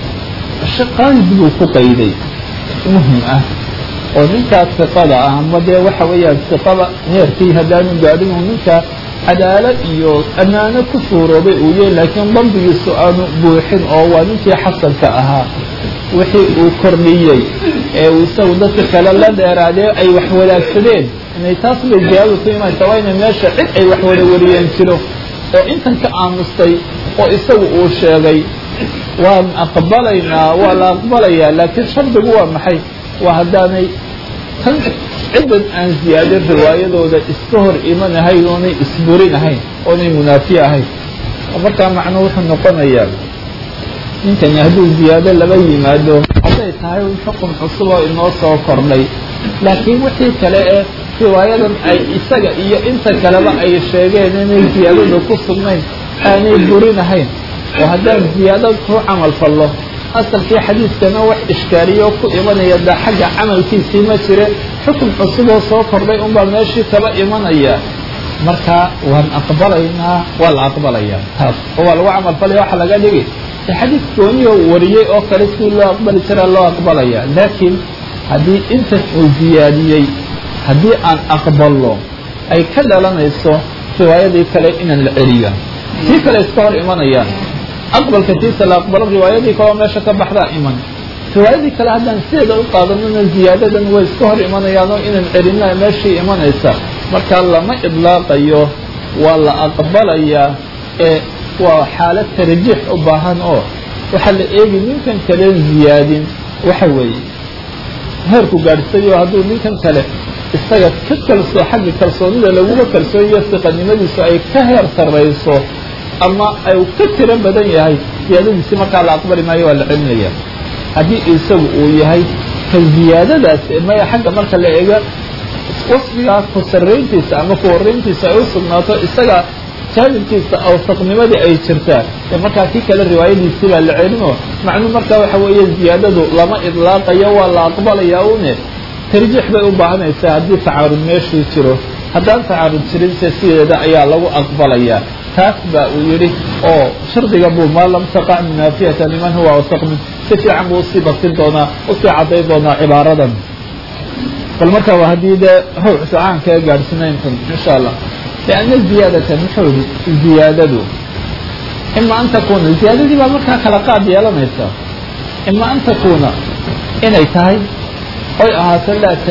qayd buu ku qayday muhim ah oo ninkaas siqada ah ama dee waxa weeyaan siqada heerkii haddaanu gaadhin uu ninkaa cadaalad iyo ammaano ku suuroobay uu yahay laakiin dambigiisu aanu buuxin oo waa ninkii xasanka ahaa wixii uu kordhiyey ee uu isagu dadka kale la dheeraadee ay wax wadaagsadeen inay taas bay ziyaadadu ku imanaysa waa inay meesha cid ay wax wada wariyeen jiro oo intan ka aamustay oo isagu uu sheegay waan aqbalaynaa waa la aqbalayaa laakiin shardigu waa maxay waa haddaanay tan ciddan aan ziyaadin riwaayadooda iska hor imanahayn oonay isburin ahayn oonay munaafiye ahayn oo markaa macnuu wuxuu noqonayaa ninkani hadduu ziyaado laba yimaado hadday tahay xukun cusub oo inoo soo kordhay laakiin wixii kale ee riwaayadan ay isaga iyo inta kaleba ay sheegeen inay ziyaadadu ku sugnayn aanay burinahayn oo haddaan ziyaado ku camal fallo asalkii xadiidkana wax ishkaaliyo ku imanaya daa xagga camalkiisii ma jire xukun cusub oo soo kordhay unbaa meeshii kaba imanaya marka waan aqbalaynaa waa la aqbalayaa taas oo waa lagu camal falaya waxa laga dhigi xadiid gooniyo wariyey oo kale si loo aqbali jiraa loo aqbalaya laakiin haddii intan uu ziyaadiyey haddii aan aqballo ay ka dhalanayso riwaayadii kale inaan la celiya tii kale iska hor imanayaan aqbalka tiisa la aqbalo riwaayadii kaleo meesha ka baxdaa iman riwaayadii kale haddaan sideeda u qaadanona ziyaadadan way iska hor imanayaanoo inaan celinaa meeshii imanaysa markaa lama idlaaqayo waa la aqbalayaa ee waa xaalad tarjiix u baahan oo waxaa la eegi ninkan kaleen ziyaadin waxa weeye heerku gaadhsayo hadduu ninkan kale isaga ka kalsoo xagga kalsoonida laguma kalsoonayo siqanimadiisu ay ka heer sarrayso ama ay ka tiro badan yahay ziyaadadiisi markaa la aqbali maayo waa la celinaya haddii isagu uu yahay ka ziyaadadaas maya xagga marka la eego wasfigaa ku sarrayntiisa ama ku horrayntiisa ay u sugnaato isaga jaanibkiisa awsaqnimadii ay jirtaa ee markaa kii kale riwaayadiisii baa la celino macnuu markaa waxa weeye ziyaadadu lama idlaaqayo waa la aqbalayaa une tarjiix bay u baahanaysaa haddii tacaarud meeshuu jiro haddaan tacaarud jirinse sideeda ayaa lagu aqbalayaa taas baa uu yidhi oo shardiga buu maa lam taqac munaafiyata liman huwa awsaq min si fiican buu usii basin doonaa usii caddayn doonaa cibaaradan bal markaa waa haddii dee howcsa caankaga gaadhsinayntan insha allah lianna ziyaadatan muxuu yihi ziyaadadu ima an takuuna ziyaadadii baa markaa kala qaad yeelanaysa ima an takuuna inay tahay oy ahaato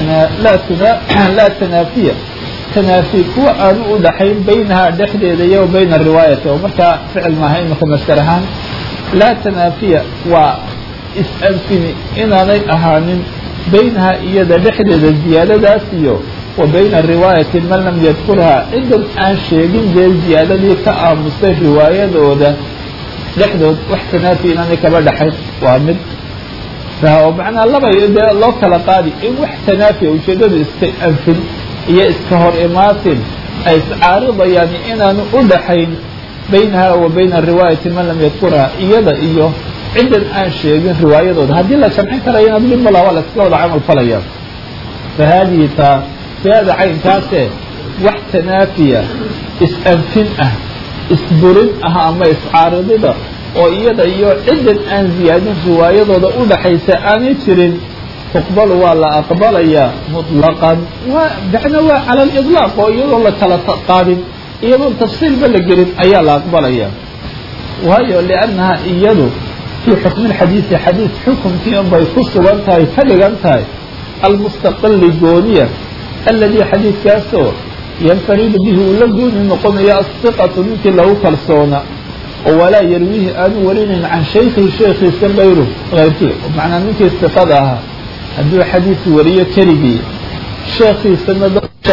laa tanaafiya tanaafi kuwa aanu u dhaxayn baynahaa dhexdeeda iyo bayna riwaayati oo markaa ficil maaha imika mastar ahaan laa tanaafiya waa is-anfini inaanay ahaanin baynahaa iyada dhexdeeda ziyaadadaas iyo wa bayna riwaayati man lam yadkurhaa cidan aan sheegin dee ziyaadadii ka aamusay riwaayadooda dhexdood wax tanaafi inaanay kaba dhaxayn waa mid oo macnaa laba dee loo kala qaadi in wax tanaafiya ujeedadu iska anfin iyo iska hor imaatin ay iscaaridayaan inaanu u dhaxayn baynaha wa bayna riwaayati man lam yadkurhaa iyada iyo cidan aan sheegin riwaayadooda haddii la jamcin karayana dhibmala waa la iska wada camal falaya fa haadihi taa siyaada caynkaase wax tanaafiya is-anfin ah isburin ah ama iscaaridida oo iyada iyo cidan aan ziyaadin riwaayadooda u dhaxaysa aanay jirin tuqbalu waa la aqbalayaa mutlaqan bacna waa cala alidlaaq oo iyadoo la kala qaadin iyadoo tafsiilba la gelin ayaa la aqbalaya waayo liannaha iyadu fii xukmi lxadiidi xadiid xukumkii unbay ku sugan tahay ka dhigan tahay almustaqili gooniya alladii xadiidkaasoo yanfaridu bihi uu la gooni noqonayo asiqatu ninkii lagu kalsoona oo walaa yarwiihi aanu warinayn can shaykhihi sheekhiisa hayru hayrkii macnaa ninkii siqada ahaa hadduu xadiid wariyo keligii sheekhiisana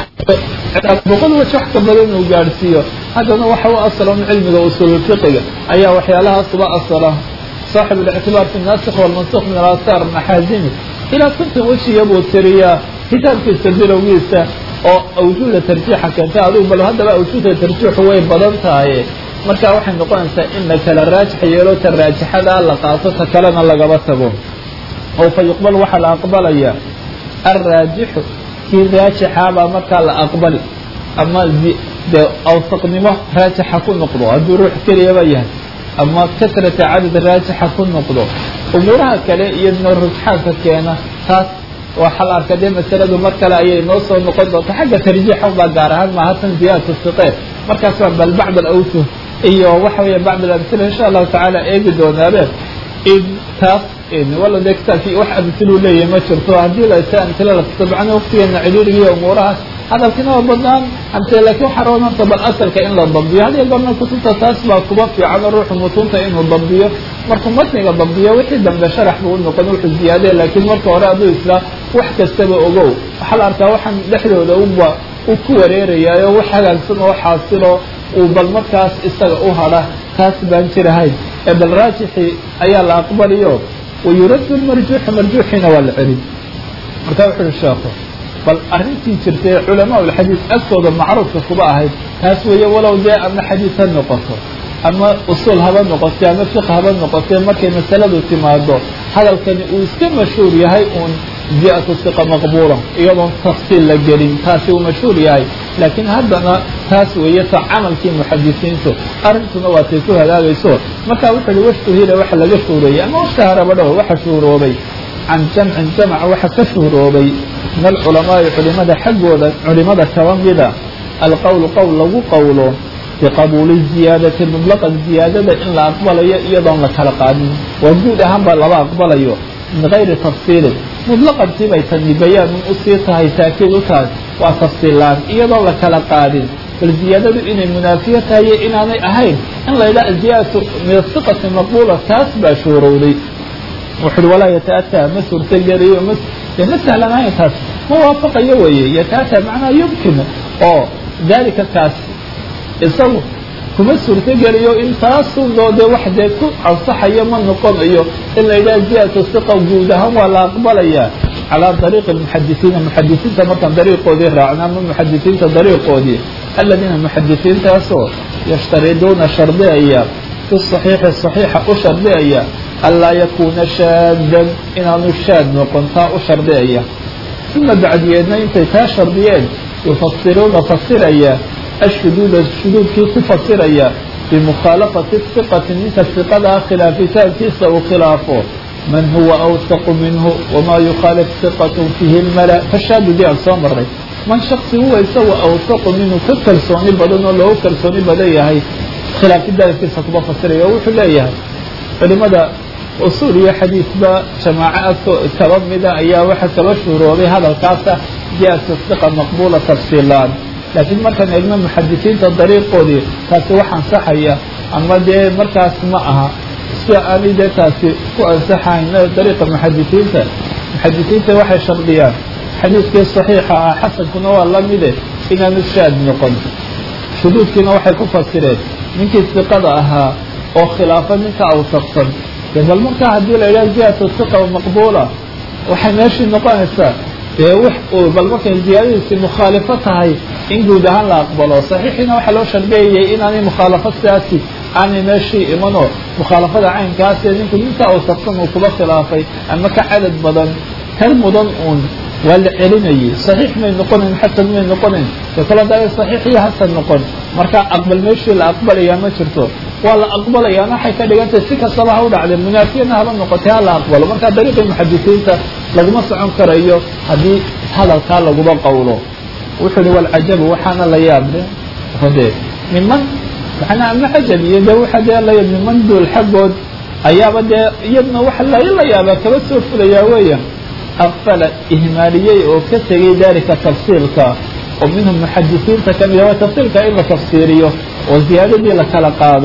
boqol waj wax ka badan uu gaadhsiiyo haddana waxa u asalan cilmiga usuululfiqiga ayaa waxyaalahaasuba asala saaxib اlictibaar fi الnaasikh wاlmansukh min alaahaar maxaazini ilaa kontan wejiya buu tiriyaa kitaabkiisa bilowgiisa oo awjuuda tarjiixa keentay adigu bal haddaba awjuuda tarjiixu way badan tahay markaa waxay noqonaysaa in la kala raajix yeelo ta raajixada la qaato ta kalena lagaba tago oo fa yuqbal waxaa la aqbalaya alraajixu kii raajixaabaa markaa la aqbali ama dee awsaqnimo raajixa ku noqdo hadduu ruux keliyaba yahay ama kasrata cadad raajixa ku noqdo umuuraha kale iyadna rujxaanka keena taas waxaa la arka dee masaladu mar kale ayay noo soo noqon doonta xagga tarjiixa baa gaar ahaan maaha tan ziyaadatu siqeed markaas baa bal bacd alawjuh iyo waxa weeye bacd alamhila insha allahu tacaala eegi doonaabe in taas wala dee kitaabkii wax amhiluu leeyahay ma jirto haddii la isa amhila la tabcana waqtigeena ciriirigiiyo umuurahaas hadalkina waa badnaan amse laakiin waxaa raban horta bal asalka in la dambiyo hadii barna kutubta taas baa kuba fiican oo ruuxu mutunta inuu dambiyo markuu matniga dambiyo wixii dambe sharax buu noqon wuxuu ziyaadee laakiin marka hore hadduu islaa wax kastaba ogow waxaa la arkaa waxaan dhexdooda uba u ku wareerayaayo wax hagaagsan oo xaasilo uu bal markaas isaga u hadha taas baan jirahayn bal raajixi ayaa la aqbaliyo wayuradu lmarjuuxu marjuuxiina waa la celin markaa wuxu uhi sheekhu bal arrintii jirtay culamaa ulxadiid agtooda macruufka kuba ahayd taas weeye walow dee ama xadiid ha noqoto ama usuul haba noqotay ama fiq haba noqotay markay masaladu timaado hadalkani uu iska mashhuur yahay uun ziyaatu siqa maqbuula iyadoon tafsiil la gelin taasi uu mashhuur yahay laakiin haddana taas weeye ta camalkii muxadisiintu arrintuna waatay ku halaagayso markaa wuxuu uhi washtuhila waxa laga shuureeyey ama washtaharaba dhaho waxa shuuroobay can jamcin jamc waxa ka shuuroobay min alculamaai culimada xaggooda culimada kaba mida alqowlu qowl lagu qowlo biqabuuli ziyaadati mutlaqan ziyaadada in la aqbalayo iyadoon la kala qaadin waa guud ahaan baa laba aqbalayo min gayri tafsiilin mutlaqantii bay tani bayaan usii tahay taakiid u tahay waa tafsiilaan iyadoon la kala qaadin bal ziyaadadu inay munaafiya tahay iyo inaanay ahayn in la yidhaha ziyaadatu min asiqati maqbuula taas baa shuurowday wuxuuhi walaa yata'ataa ma suurtageliyo ma sahlanaaya taas ma waafaqayo weeye yata'ataa macnaha yumkin oo daalika kaas isagu kuma suurtogeliyo in taasudoo dee wax dee ku ansaxayo ma noqonayo in la yidhaha ziyaadatu siqa guud ahaan waa la aqbalayaa calaa dariiqi almuxadisiina muxadisiinta markaan dariiqoodii raacna ama muxadisiinta dariiqoodii aladiina muxadisiintaasoo yashtariduuna shardiaya fi saxiixi saxiixa u shardiaya anlaa yakuuna shaadan inaanu shaad noqon taa u shardiaya uma bacdiyeedna intay taa shardiyeen yufasiruuna fasiraya ashuduuda shuduudkii ku fasiraya bimukhaalafati siqati ninka siqadaa khilaafitaankiisa uu khilaafo man huwa awsaqu minhu wamaa yukhaalif siqatu fiihi lmala fashaadu dii aan soo maray man shaksi huwa isagu awsaqu minhu ka kalsooni badan oo loogu kalsooni badan yahay khilaafidaankiisa kuba fasiraya oo wuxuu leeyahay culimada usuul iyo xadiidba jamaaco kaba mida ayaa waxa kaba shuuroobay hadalkaasa ziyaadatu siqa maqbuula tafsiilaan laakiin markaan eegno muxadisiinta dariiqoodii taasi wax ansaxaya ama dee markaas ma aha si aanay dee taasi ku ansaxayn dariiqa muxadisiinta waxay shardiyaan xadiidkii saxiixa ah xasankuna waa la mide inaanu shaad noqon shuduudkiina waxay ku fasireen ninkii siqada ahaa oo khilaafa ninka awsaqsan dee bal markaa haddii la yidhaha ziyaadatu siqa maqbuula waxay meeshii noqonaysaa dee bal markay ziyaadadiisii mukhaalifo tahay in guud ahaan la aqbalo saxiixiina waxaa loo shardeeyay inaanay mukhaalafo sidaasi aanay meeshii imanoo mukhaalafada caynkaasee ninku ninka awsaqsan uu kuba khilaafay ama ka cadad badan kal mudan uun waa la celinayay saxiix may noqonayn xasan may noqonayn dee kala daa saxiix iyo hasan noqon markaa aqbal meeshii la aqbalayaa ma jirto waa la aqbalayaana waxay ka dhigantahay si kastaba ha u dhacdee munaafiyana haba noqotay ha la aqbalo markaa dariiqii muxadisiinta laguma socon karayo haddii hadalkaa laguma qowlo wuxuu hi walcajabu waxaana la yaable hode niman macnaa ama cajab iyo dee waxa dee la niman duul xaggood ayaaba dee iyadna waxa la yaabaa kaba soo fulayaa weeyaan aqfala ihmaaliyey oo ka tegay daalika tafsiilka oo minhum muxadisiinta kamida waa tafsiilka in la tafsiiriyo oo ziyaadadii la kala qaado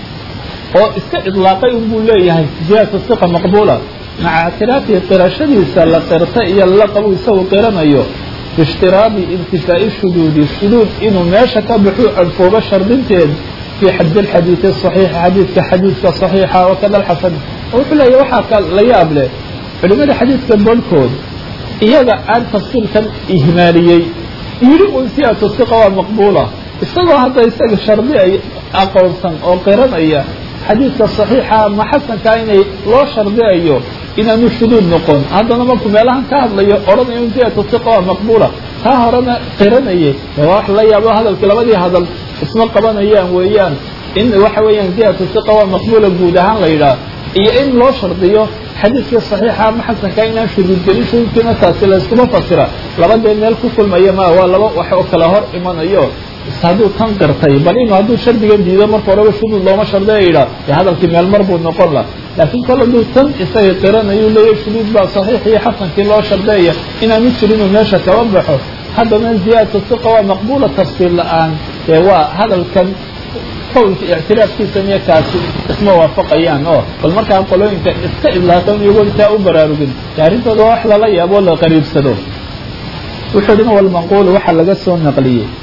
oo iska idlaaqay unbuu leeyahay ziyaadatu siqa maqbuula maca ictiraafihi qirashadiisa la qirta iyo laqabu isagu qiranayo biishtiraabi intifaa'i shuduudi shuduud inuu meesha ka baxuu anfoobo shardinteed fii xadi lxadiidi saxiixa xadiidka saxiixa wakada alxasan oo wuxuu leeyahy waxaa la yaab leh culimada xadiidka bolkood iyaga aan tafsiilkan ihmaaliyey yidhi un ziyaadatu siqa waa maqbuula isagoo hadda isaga shardi ay aqoonsan oo qiranaya xadiidka saxiixa ama xasankaa inay loo shardiyayo inaanu shuduud noqon haddana markuu meelahan ka hadlayo odhanayo in ziyaadatu siqa waa maqbuula taa horena qiranayay waa wax la yaabo hadalkii labadii hadal isma qabanayaan weeyaan in waxa weeyaan ziyaadatu siqa waa maqbuula guud ahaan la yidhaah iyo in loo shardiyo xadiidkii saxiixa ama xasankaa inaan shuduud gelin shuduudkiina taasi layskuma fasira labadee meel ku kulmaya ma waa laba wax oo kala hor imanayo hadduu tan qirtay bal inuu hadduu shardigan diido marka horeba shuduud looma shardiya yidhaah dee hadalkii meel mar buu noqon la laakiin kol hadduu tan isaga qiranayuu leeyahy shuduud baa saxiix iyo xasankii loo shardeeya inaanu jirinuu meesha kaba baxo haddana ziyaadatu siqa waa maqbuula tafsiil la-aan dee waa hadalkan qowlka ictiraafkiisa miyo kaasi isma waafaqayaan oo bal markaa qolooyinka iska idlaaqan iyagoo intaa u baraarugin dee arrintooda wax lala yaabo la qariibsado wuxuu dhina walmanquulu waxaa laga soo naqliyey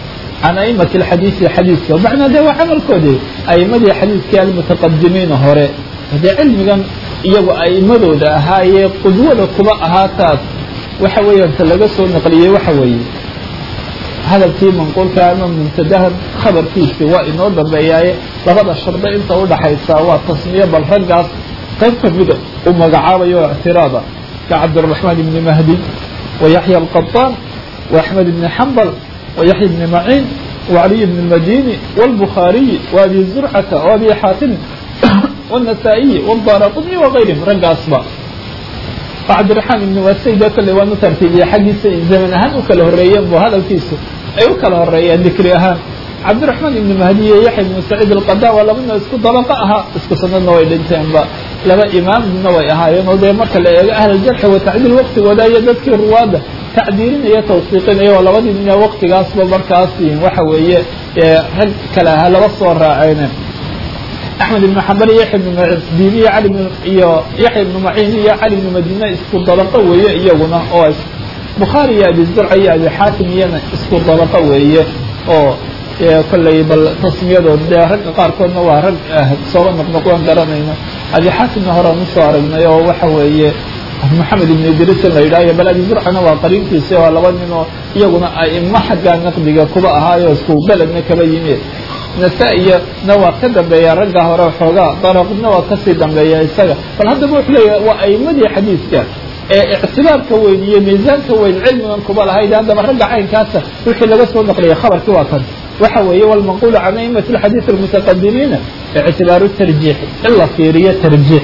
can aimati alxadiisi xadiidka macnaa dee waa camalkoodii aimadii xadiidkii almutaqadimiina hore haddee cilmigan iyagu aimadooda ahaayee qudwada kuba ahaataas waxa weeyaan ta laga soo naqliyey waxa weeye hadalkii manquulka ama mubtadaha khabarkiisi waa inoo dambeeyaaye labada shardo inta udhaxaysa waa tasmiye bal raggaas qayb ka mida uu magacaabayo ictiraada ka cabdiraxmaan ibni mahdi wa yaxya alqaطaan wa axmed ibni xambal wa yaxya ibni maciin wa caliy ibni madini wاlbukhaariyi wa abi zurcata wa abi xaatim wالنasaa'iyi wاdaraqutni wagayrihim raggaasba cabdiraxmaan ibni wasayda kale waanu tartiibiya xaggiisa zaman ahaan u kala horeeyeen bu hadalkiisu ay u kala horeeyeen dikri ahaan cabdiraxmaan ibni mahdi iyo yaxya ibnu saciid alqada waa labana isku dabaqa ahaa isku sanadna way dhinteenba laba imaamna way ahaayeen oo dee marka la eego ahluljarxi wa tacdiil waqtigooda iyo dadkii ruwaadda tacdiirinaya tawsiiqinaya waa labadii nin waqtigaasba markaas waxa weeye rag kale ahaa laba soo raaceen axmed ibnu xambal iyo yaxya ibnu madini iyo cali iyo yaxya ibnu maciin iyo cali ibnu madine isku dabaqo weeye iyaguna oo bukhaari iyo abi zurca iyo abi xaatim iyana isku dabaqo weeye oo kolley bal tasmiyadood dee ragga qaarkoodna waa rag sooba noqnoqon garanayno abi xaatimna horaan usoo aragnay oo waxa weeye maxamed ibnu idriis la yidhahyo bal abi zurcana waa qariinkiisi waa laba nin oo iyaguna aimo xaggaa naqdiga kuba ahaayo isku beledna kaba yimi nasaa-iyana waa ka dambeeya ragga hore xoogaa daraqudna waa kasii dambeeya isaga bal haddaba wuxuu leeyahay waa aimadii xadiidka ee ictibaarka weyn iyo miisaanka weyn cilmigan kuba lahayd haddaba ragga caynkaasa wixii laga soo naqliyay khabarkii waa kan waxa weeye walmanquulu can aimati alxadiid almutaqadimiina ictibaaru tarjiixi in la fiiriyo tarjiix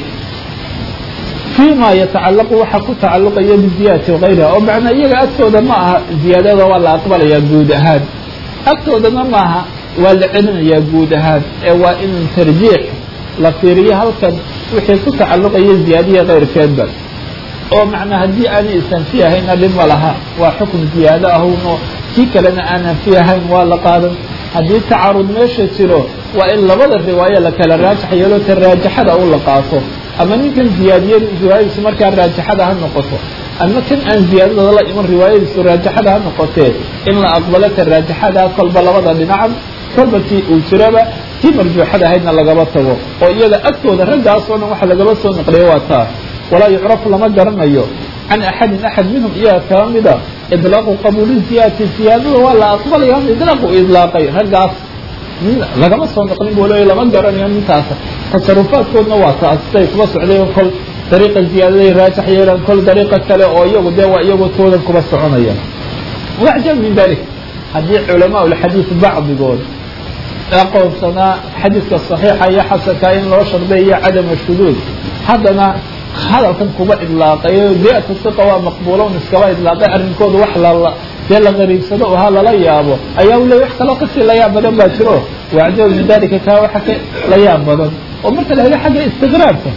فيma yatacalaqu waxa ku tacaluqaya biziyaadati wagayriha oo macnaa iyaga agtooda ma aha ziyaadada waa la aqbalayaa guud ahaan agtoodana maaha waa la celinayaa guud ahaan ee waa in tarjiix la fiiriyo halkan wixii ku tacaluqaya ziyaadiya kayrkeedba oo macnaa haddii aanay isanfi ahayna dhib ma laha waa xukun ziyaado ahunoo kii kalena aanan fi ahayn waa la qaadan haddii tacarud meesha jiro waa in labada riwaayo la kala raajax yeelo ta raajaxada u la qaato ama ninkan ziyaadiye riwaayadiisu markaa raajaxada ha noqoto ama kan aan ziyaadadooda la iman riwaayadiisu raajaxada ha noqotee in la aqbalo ta raajaxada kolba labada dhinacan kolba tii uu jiraba tii marjuuxada ahaydna lagaba tago oo iyada agtooda raggaas oo dhan waxa lagaba soo naqliya waa taa walaa yucrafu lama garanayo can axadin axad minhum iyaga kaba mida idlaaqu qabuuli ziyaadati ziyaadada waa la aqbalaya idlaaqu idlaaqay raggaas lagama soo naqlin buu leeyahy lama garanayo nintaas tasarufaadkoodna waa taas siday kuba socdeen kol dariiqa ziyaadaday raajax yeelaan kol dariiqa kale oo iyagu dee waa iyagu toodan kuba soconaya wacjab min dalik haddii culamaa ulxadiid bacdigood aqoonsanaa xadiidka saxiixa iyo xasanka in loo sharday iyo cadama shuduud haddana hadalkan kuba idlaaqayo ziyaadatu siqa waa maqbuulown iskaba idlaaqay arrinkooda wax dee la qariibsado oo ha lala yaabo ayaa u leey wax kaloo kasii la yaab badan baa jiro wacjab min dalika kaa waxa ka la yaab badan oo marka la helo xagga istiqraarka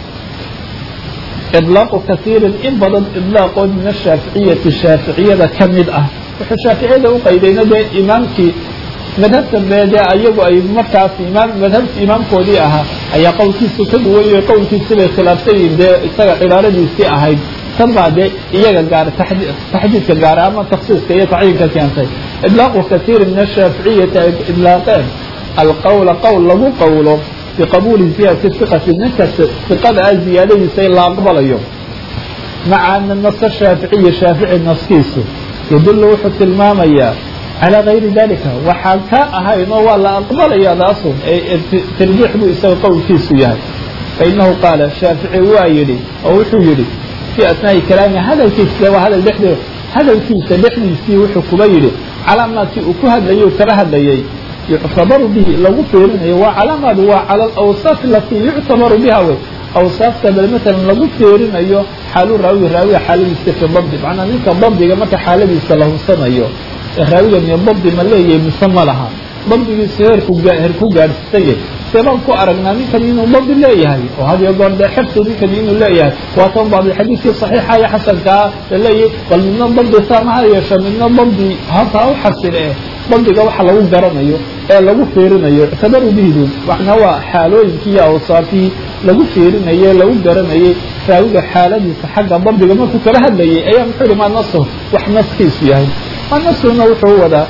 idlaaqu kasiirin in badan idlaaqood min ashaaficiyati shaaficiyada ka mid ah wuxuu shaaficiyada u qaydayna dee imaamkii madhabta beede ayagu ay markaas madhabta imaamkoodii ahaa ayaa qowlkiisu ka duwayay qowlkiisii bay khilaafsayiin dee isaga cibaaradiisii ahayd tan baa dee iyaga gaar taxdiidka gaara ama taksiiska iyo tacyiinka keentay idlaaqu kasiirin min ashaaficiyati ay idlaaqeen alqowla qowl lagu qowlo biqabuuli ziyaadati siqati ninka siqada ah ziyaadadiisa in la aqbalayo maca ana nasa shaaficiya shaafici naskiisu yadullu wuxuu tilmaamayaa calaa gayri dalika waxaan ka ahaynoo waa la aqbalaya daasun tarjiix buu isaga qowlkiisu yahay fainahu qaala shaafici waa yidhi oo wuxuu yidhi fii asnaa'i kalaami hadalkiisa waa hadalkiisa dhexdiisii wuxuu kuba yidhi calaamaadkii uu ku hadlayay kala hadlayay yuctabaru bihi lagu fiirinayo waa calaamaadu waa cala alawsaaf alatii yuctabaru biha wey awsaafta bal maalan lagu fiirinayo xaalu raawiga xaaladiisa fi dabdi macnaa ninka dabdiga marka xaaladiisa la hubsanayo raawigan dabdi ma leeyahay mise ma laha dabdigiisa heerku gaadhsitay seebaan ku aragnaa ninkan inuu dabdi leeyahay oo had iyo goor dee xifdu ninkan inuu leeyahay waa tan bacdi xadiidkii saxiixa iyo xasankaa la leeyahay bal midna dabdi saama ha yeesho midna dabdi hata ha u xasile dabdiga waxa lagu garanayo ee lagu fiirinayo ictabaru bihidu macnaa waa xaalooyinkii iyo awsaafihii lagu fiirinayey lagu garanayey raawiga xaaladiisa xagga dabdiga markuu kala hadlayay ayaa muxuu yihi maa nasu wax naskiisu yahay maa nasuna wuxuu wadaa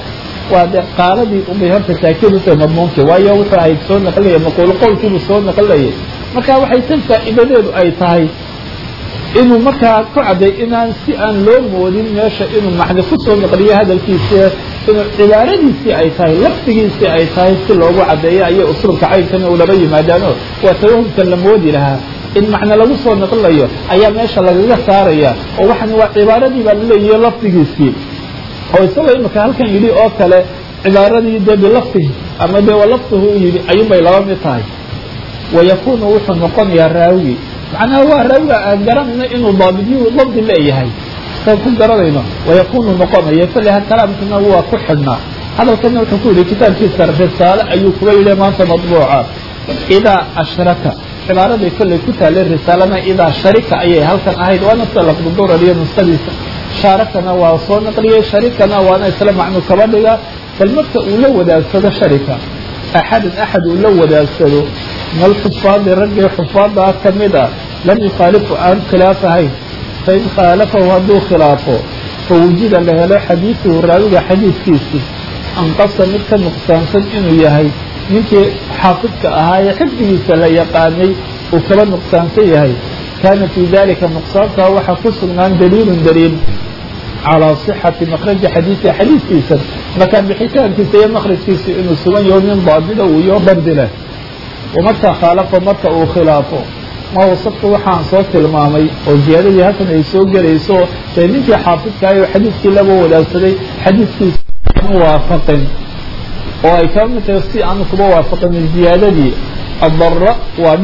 وهذا قالدي أمي هرت تأكيد سو مضمونك ويا وحي سو نقلية مقول قول كيف سو نقلية مركا وحي تنفع إبادة أي تهي إنه مركا كعدي إن سي أن لون مودين ياشا إنه معنى سو نقلية هذا الكيس إنه عبارة سي أي تهي لفتي سي أي تهي سلو وعدي أي أسرك عين كان ولا بي ما دانو وتوهم كلمودي لها إن معنى لو سو نقلية أيام ياشا لغا سارية ووحن عبارة دي بالله لفتي سي oo isagoo imika halkan yidhi oo kale cibaaradii dee bilaftihi ama dee walaftuhu yidhi ayuunbay laba mid tahay wayakuunu wuxuu noqonayaa raawi macnaha waa raawiga aan garanayno inuu daabidiyuu dabdi leeyahay saan ku garanayno wayakuunu noqonaya faliha kalaamkina waa ku xidhnaa hadalkana wuxuu ku yidhi kitaabkiisa risaale ayuu kuga yidhi maanta madbuuca idaa ashraka cibaaradii kollay ku taalay risaalana idaa sharika ayay halkan ahayd waana sida lafdudurariyo nusadiisa شاركنا وصون قليل شركنا وأنا إسلام عنه كبرنا فالمكة أولى وداسة شركة أحد أولى وداسة ما الحفاظ يرجع حفاظ كمدا لم يخالف عن خلافه فإن خالفه هذا خلافه فوجد له حديثه الراوي حديث كيسي أنقص منك نقصان إنه يهي منك حافظك أهاي حفظه سلا وكمان نقصان سيهي كان في ذلك النقصان فهو حفظ من دليل على صحة مخرج حديث كيسا مكان بحكام كيسا مخرج كيسا إنه سوى يوم ضابله ويوم بردله ومتى خالفه ومتى خلافه ما وصفت وحان صوت المامي والزيادة دي هكذا يسوق فإن في حافظ كاي حديث كلابه ولا سري حديث كيسا موافق وإكام تفسي عنه موافق من الزيادة دي الضراء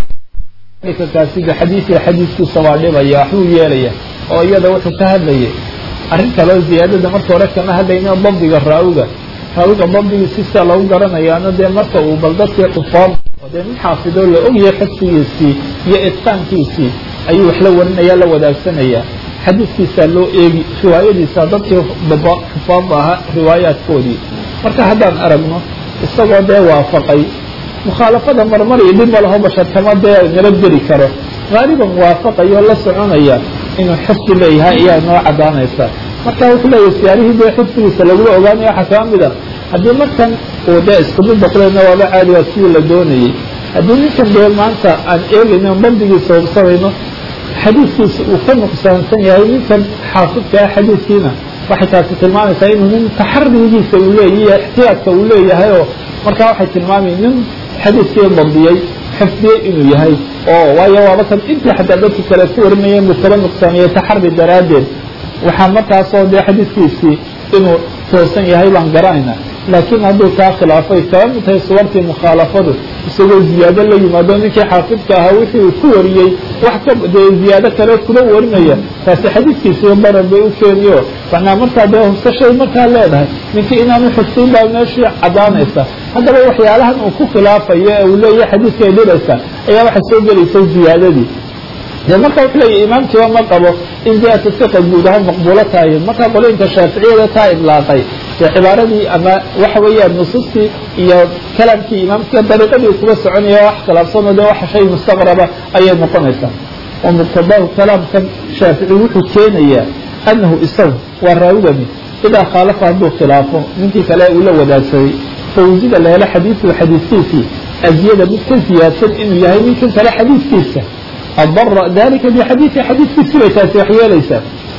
كاسيد حديث كسواليبا يا حويا ليا أو يدا وتهدي أرنك لو زيادة مرت ورك ما هدينا ضبط الراوجة ضبط السيسة لو جرنا يعني ده مرت وبلدت يقفام وده من حافظه لأم يحسيسي يأتقن كيسي أيوة حلو ورنا يلا ودا سنة حديث كيسة لو رواية لسادات ببا حفاظها روايات كودي مرت هذا أرمنا الصواب ده وافقي مخالفة مرمر يدين ولا هو بشر كما ده نرد كره غالبا موافقة يلا سعونية إنه حفظ ليها إياه نوع عدانة يسار مركا وكله يسياره ده حفظ يسلقوا له أغاني حسام بدا هذا مكان وده اسكبه بقول إنه وضع عالي وسيل لدوني هذا مكان ده معنسى أن إيه إنه مبدأ يصور حديث وفن قصان سنة يمكن حافظ كها حديث هنا واحد تلمامي فإنه من تحرر يجي سووليه احتياج سووليه هايو مركا واحد تلمامي من حديث كيه ضبطيي حفظي إنه يهي ويا مثلا أنت حتى ذلك كالسور مية مستوى نقصانية تحرر الدرادين وحمدها صوت حديث كيسي إنه توسن يهي وانقرائنا لكن هذا كاخل عفاي كلام هي صورتي مخالفته يسوي زيادة اللي ما دونك حافظك هاوشي وكوريي وحكم زيادة كلا كله ورمية فحديث كيسي برا بيوكيريو فأنا مرتا بهم سشي مرتا لها من كي إنا نحسين لو ناشي عدانيسا هذا لو وحي علىها أنه خلافة ولا حديث كيديريسا أي واحد سوى لي يسوي زيادة دي لما قلت لي إمامتي وما قبل إن جاءت الثقة جودها مقبولة تايم ما قبل إنت شافعية تايم لاقي في عبارتي أما وحوية نصوصي هي كلام في إمامتي الطريقة دي يتوسع عني وحكى لابصنا ده وح شيء مستغربة أي مقنصة ومقتضاه كلام كان شافعي وحكينية أنه استوى والراوي إذا خالف عنده خلافه منك فلا أولى ولا شيء فوجد له حديث وحديث كيسي أزيادة بالتزيادة إنه يهي منك فلا حديث كيسي الضر ذلك بحديث كيسي ويتاسيحيا ليس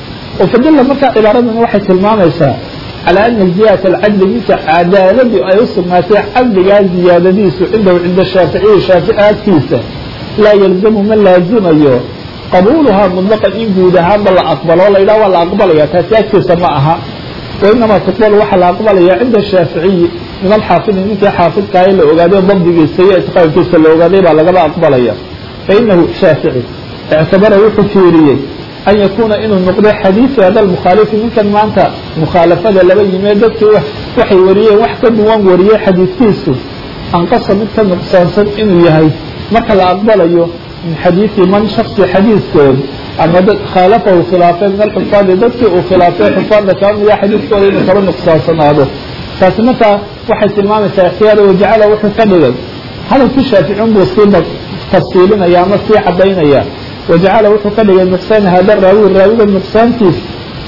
وفدل مركع عبارة واحد المعنى يسا على أن زيادة العدل منك عدالة أيصل ما في عدل زيادة ديس عنده عند الشافعية شافعات كيسة لا يلزم من لازم أيه قبولها مطلقا إن جودها بل أقبل ولا إلا ولا أقبل يتاسيحيا كيسة معها وإنما تقبل وحل أقبل عند الشافعي من الحافظ منك حافظ كاين لأغادي ضبط السيئة تقال كيسة لأغادي بلا أقبل إياه فإنه شافعي اعتبره حفيريا أن يكون إنه النقضي حديث هذا المخالف ممكن ما أنت مخالفة لبي مادك وحي وريه وحكد وان وريه حديث كيسو أنقص منك نقصان إنه يهي مثل أقبل أيه من حديث من شخص حديث كون أما خالفه خلافه من الحفاظ ذاتك وخلافه حفاظ كان يا حديث كون إنه كمان نقصان هذا فسمتها واحد المام سيختياره وجعله وحكده هذا في شافعون بوصيل تفصيلنا يا مسيح بيننا وجعله وحكده النقصان هذا الراوي النقصان كيس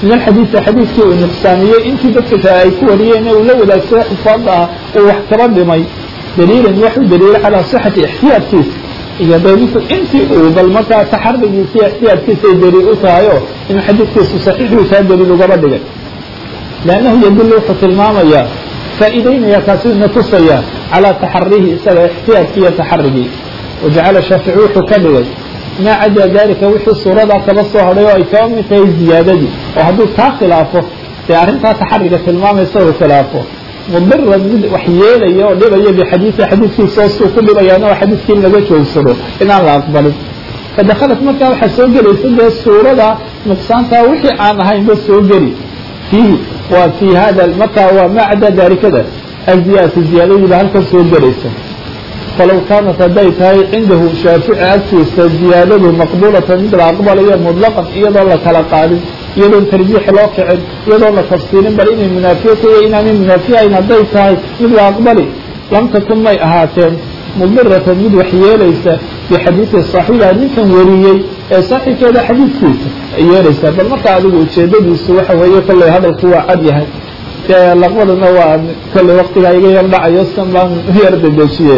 min alxadiisi xadiiskii uu nuqsaamiyey intii dadka ay ku wariyeen uu la wadaagsaday xufaada ah uu wax kaba dhimay daliilan waxuu daliilay calaa sixati ixtiyaadkiisa iyo daliilku intii uu bal markaa taxarigiisa iyo ixtiyaadkiisa ay daliil u tahayo inuu xadiiskiisu saxiixuu taa daliil ugaba dhigay liannahu yadullu wuxuu tilmaamayaa faa'iideynaya kaasina tusaya calaa taxarihi isaga ixtiyaadkii iyo taxarigii wajacala shaafici wuxuu ka dhigay maa cadaa dalika wixii suuradaa kaba soo hadhay oo ay kaba mid tahay ziyaadadii oo hadduu taa khilaafo dee arrintaa taxariga tilmaamaysa uu khilaafo mudiran mid wax yeelaya oo dhibaya bixadiisi xadiiskiisa oosuu ku dhibayaana oo xadiiskii in laga joogsado inaan la aqbalin fadakhalat markaa waxaa soo gelaysa dee suurada nuqsaantaa wixii aan ahaynba soo geli fiihi waa fii hada markaa waa maa cadaa daalikada aziyaadati ziyaadadiiba halkan soo gelaysa falow kaanat hadday tahay cindahu shaafici agtiisa ziyaadadu maqbuulatan mid la aqbalayo mutlaqan iyadoo la kala qaadin iyadoon tarjiix loo kicin iyadoon la tafsiirin bal inay munaafiye tahiyo inaanay munaafiyahayn hadday tahay mid la aqbali lam takun may ahaateen mudiratan mid wax yeelaysa bixadiisi saaxiibaha ninkan wariyey ee saaxiibkeeda xadiidkiisa ay yeelaysaa bal markaa adigu ujeedadiisu waxa weeye kolley hadalku waa cad yahay dee laqbadana waa kolley waktigaa iga yar dhacayo san baan yar dedejiye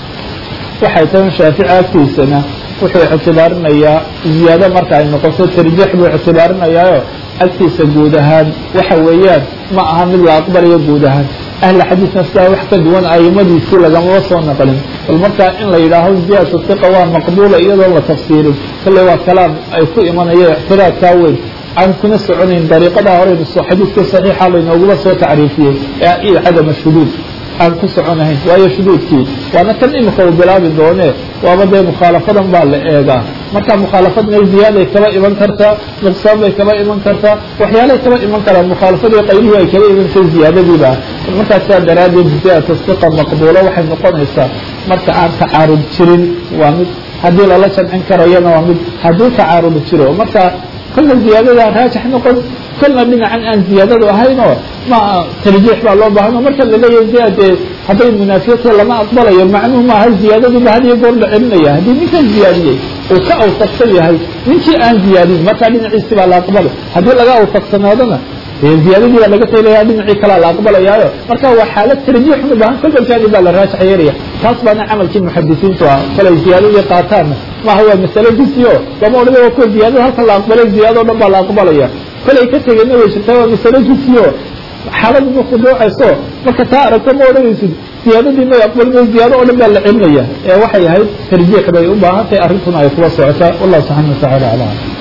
waxay tahay shaafici agtiisana wuxuu ictibaarinayaa ziyaado marka ay noqoto tarjiix buu ictibaarinayaayo agtiisa guud ahaan waxa weeyaan ma aha mid la aqbalayo guud ahaan ahla xadiisna sidaa wax ka duwan aimadiisii lagamaba soo naqlin bal markaa in la yidhaaho ziyadatu hiqa waa maqbuula iyadoon la tafsiirin kolley waa kalaam ay ku imanayo ictiraadkaa weyn aan kuna soconayn dariiqadaa horeynu xadiiskii saxiixa laynooguba soo tacriifiyey ee cadama shuduud aan ku soconahayn waayo shuduudkii waana kan imika uu bilaabi doone waaba dee mukhaalafadan baa la eegaa marka mukhaalafadna ziyaaday kaba iman kartaa nuqsaan bay kaba iman kartaa waxyaalay kaba iman karaan mukhaalafadii qaylihii ay kaba imantay ziyaadadiiba markaa sidaa daraaddeed ziyadatu hiqa maqbuulo waxay noqonaysaa marka aan tacaarud jirin waa mid haddii lala jamcin karayana waa mid haddii tacaarud jiro marka kolna ziyaadada raajix noqon kolna dhinacan aan ziyaadadu ahaynoo ma tarjiix baa loo baahano marka laleeyahay ziyaade hadday munaafiyata lama aqbalayo macnuhu maaha ziyaadadiiba hadiyo goor la celinaya haddii ninkan ziyaadiyey uu ka awsaqsan yahay ninkii aan ziyaadin markaa dhinaciisi baa la aqbalay haddii laga awsaqsanaadona ziyaadadii baa laga taylaya dhinacii kalaa la aqbalayaayo marka waa xaalad tarjiix u baahan kolba jaanib baa la raajix yeelaya taas baana camalkii muxadisiintu ah kolay ziyaadadii qaataanna maaha waa masale jisiyo lama odhana waa kuwa ziyaadada halka la aqbalay ziyaado o dhan baa la aqbalaya kolay ka tegena way jirtaa waa masale jisiyo xaaladu ma khuduucayso marka taa aragto ma odhanaysid ziyaadadii may aqbalin ziyaado o dhan baa la celinaya ee waxay ahayd tarjiix bay u baahan tahay arrintuna ay kuwa socotaa wallahu subxaana wa tacala aclam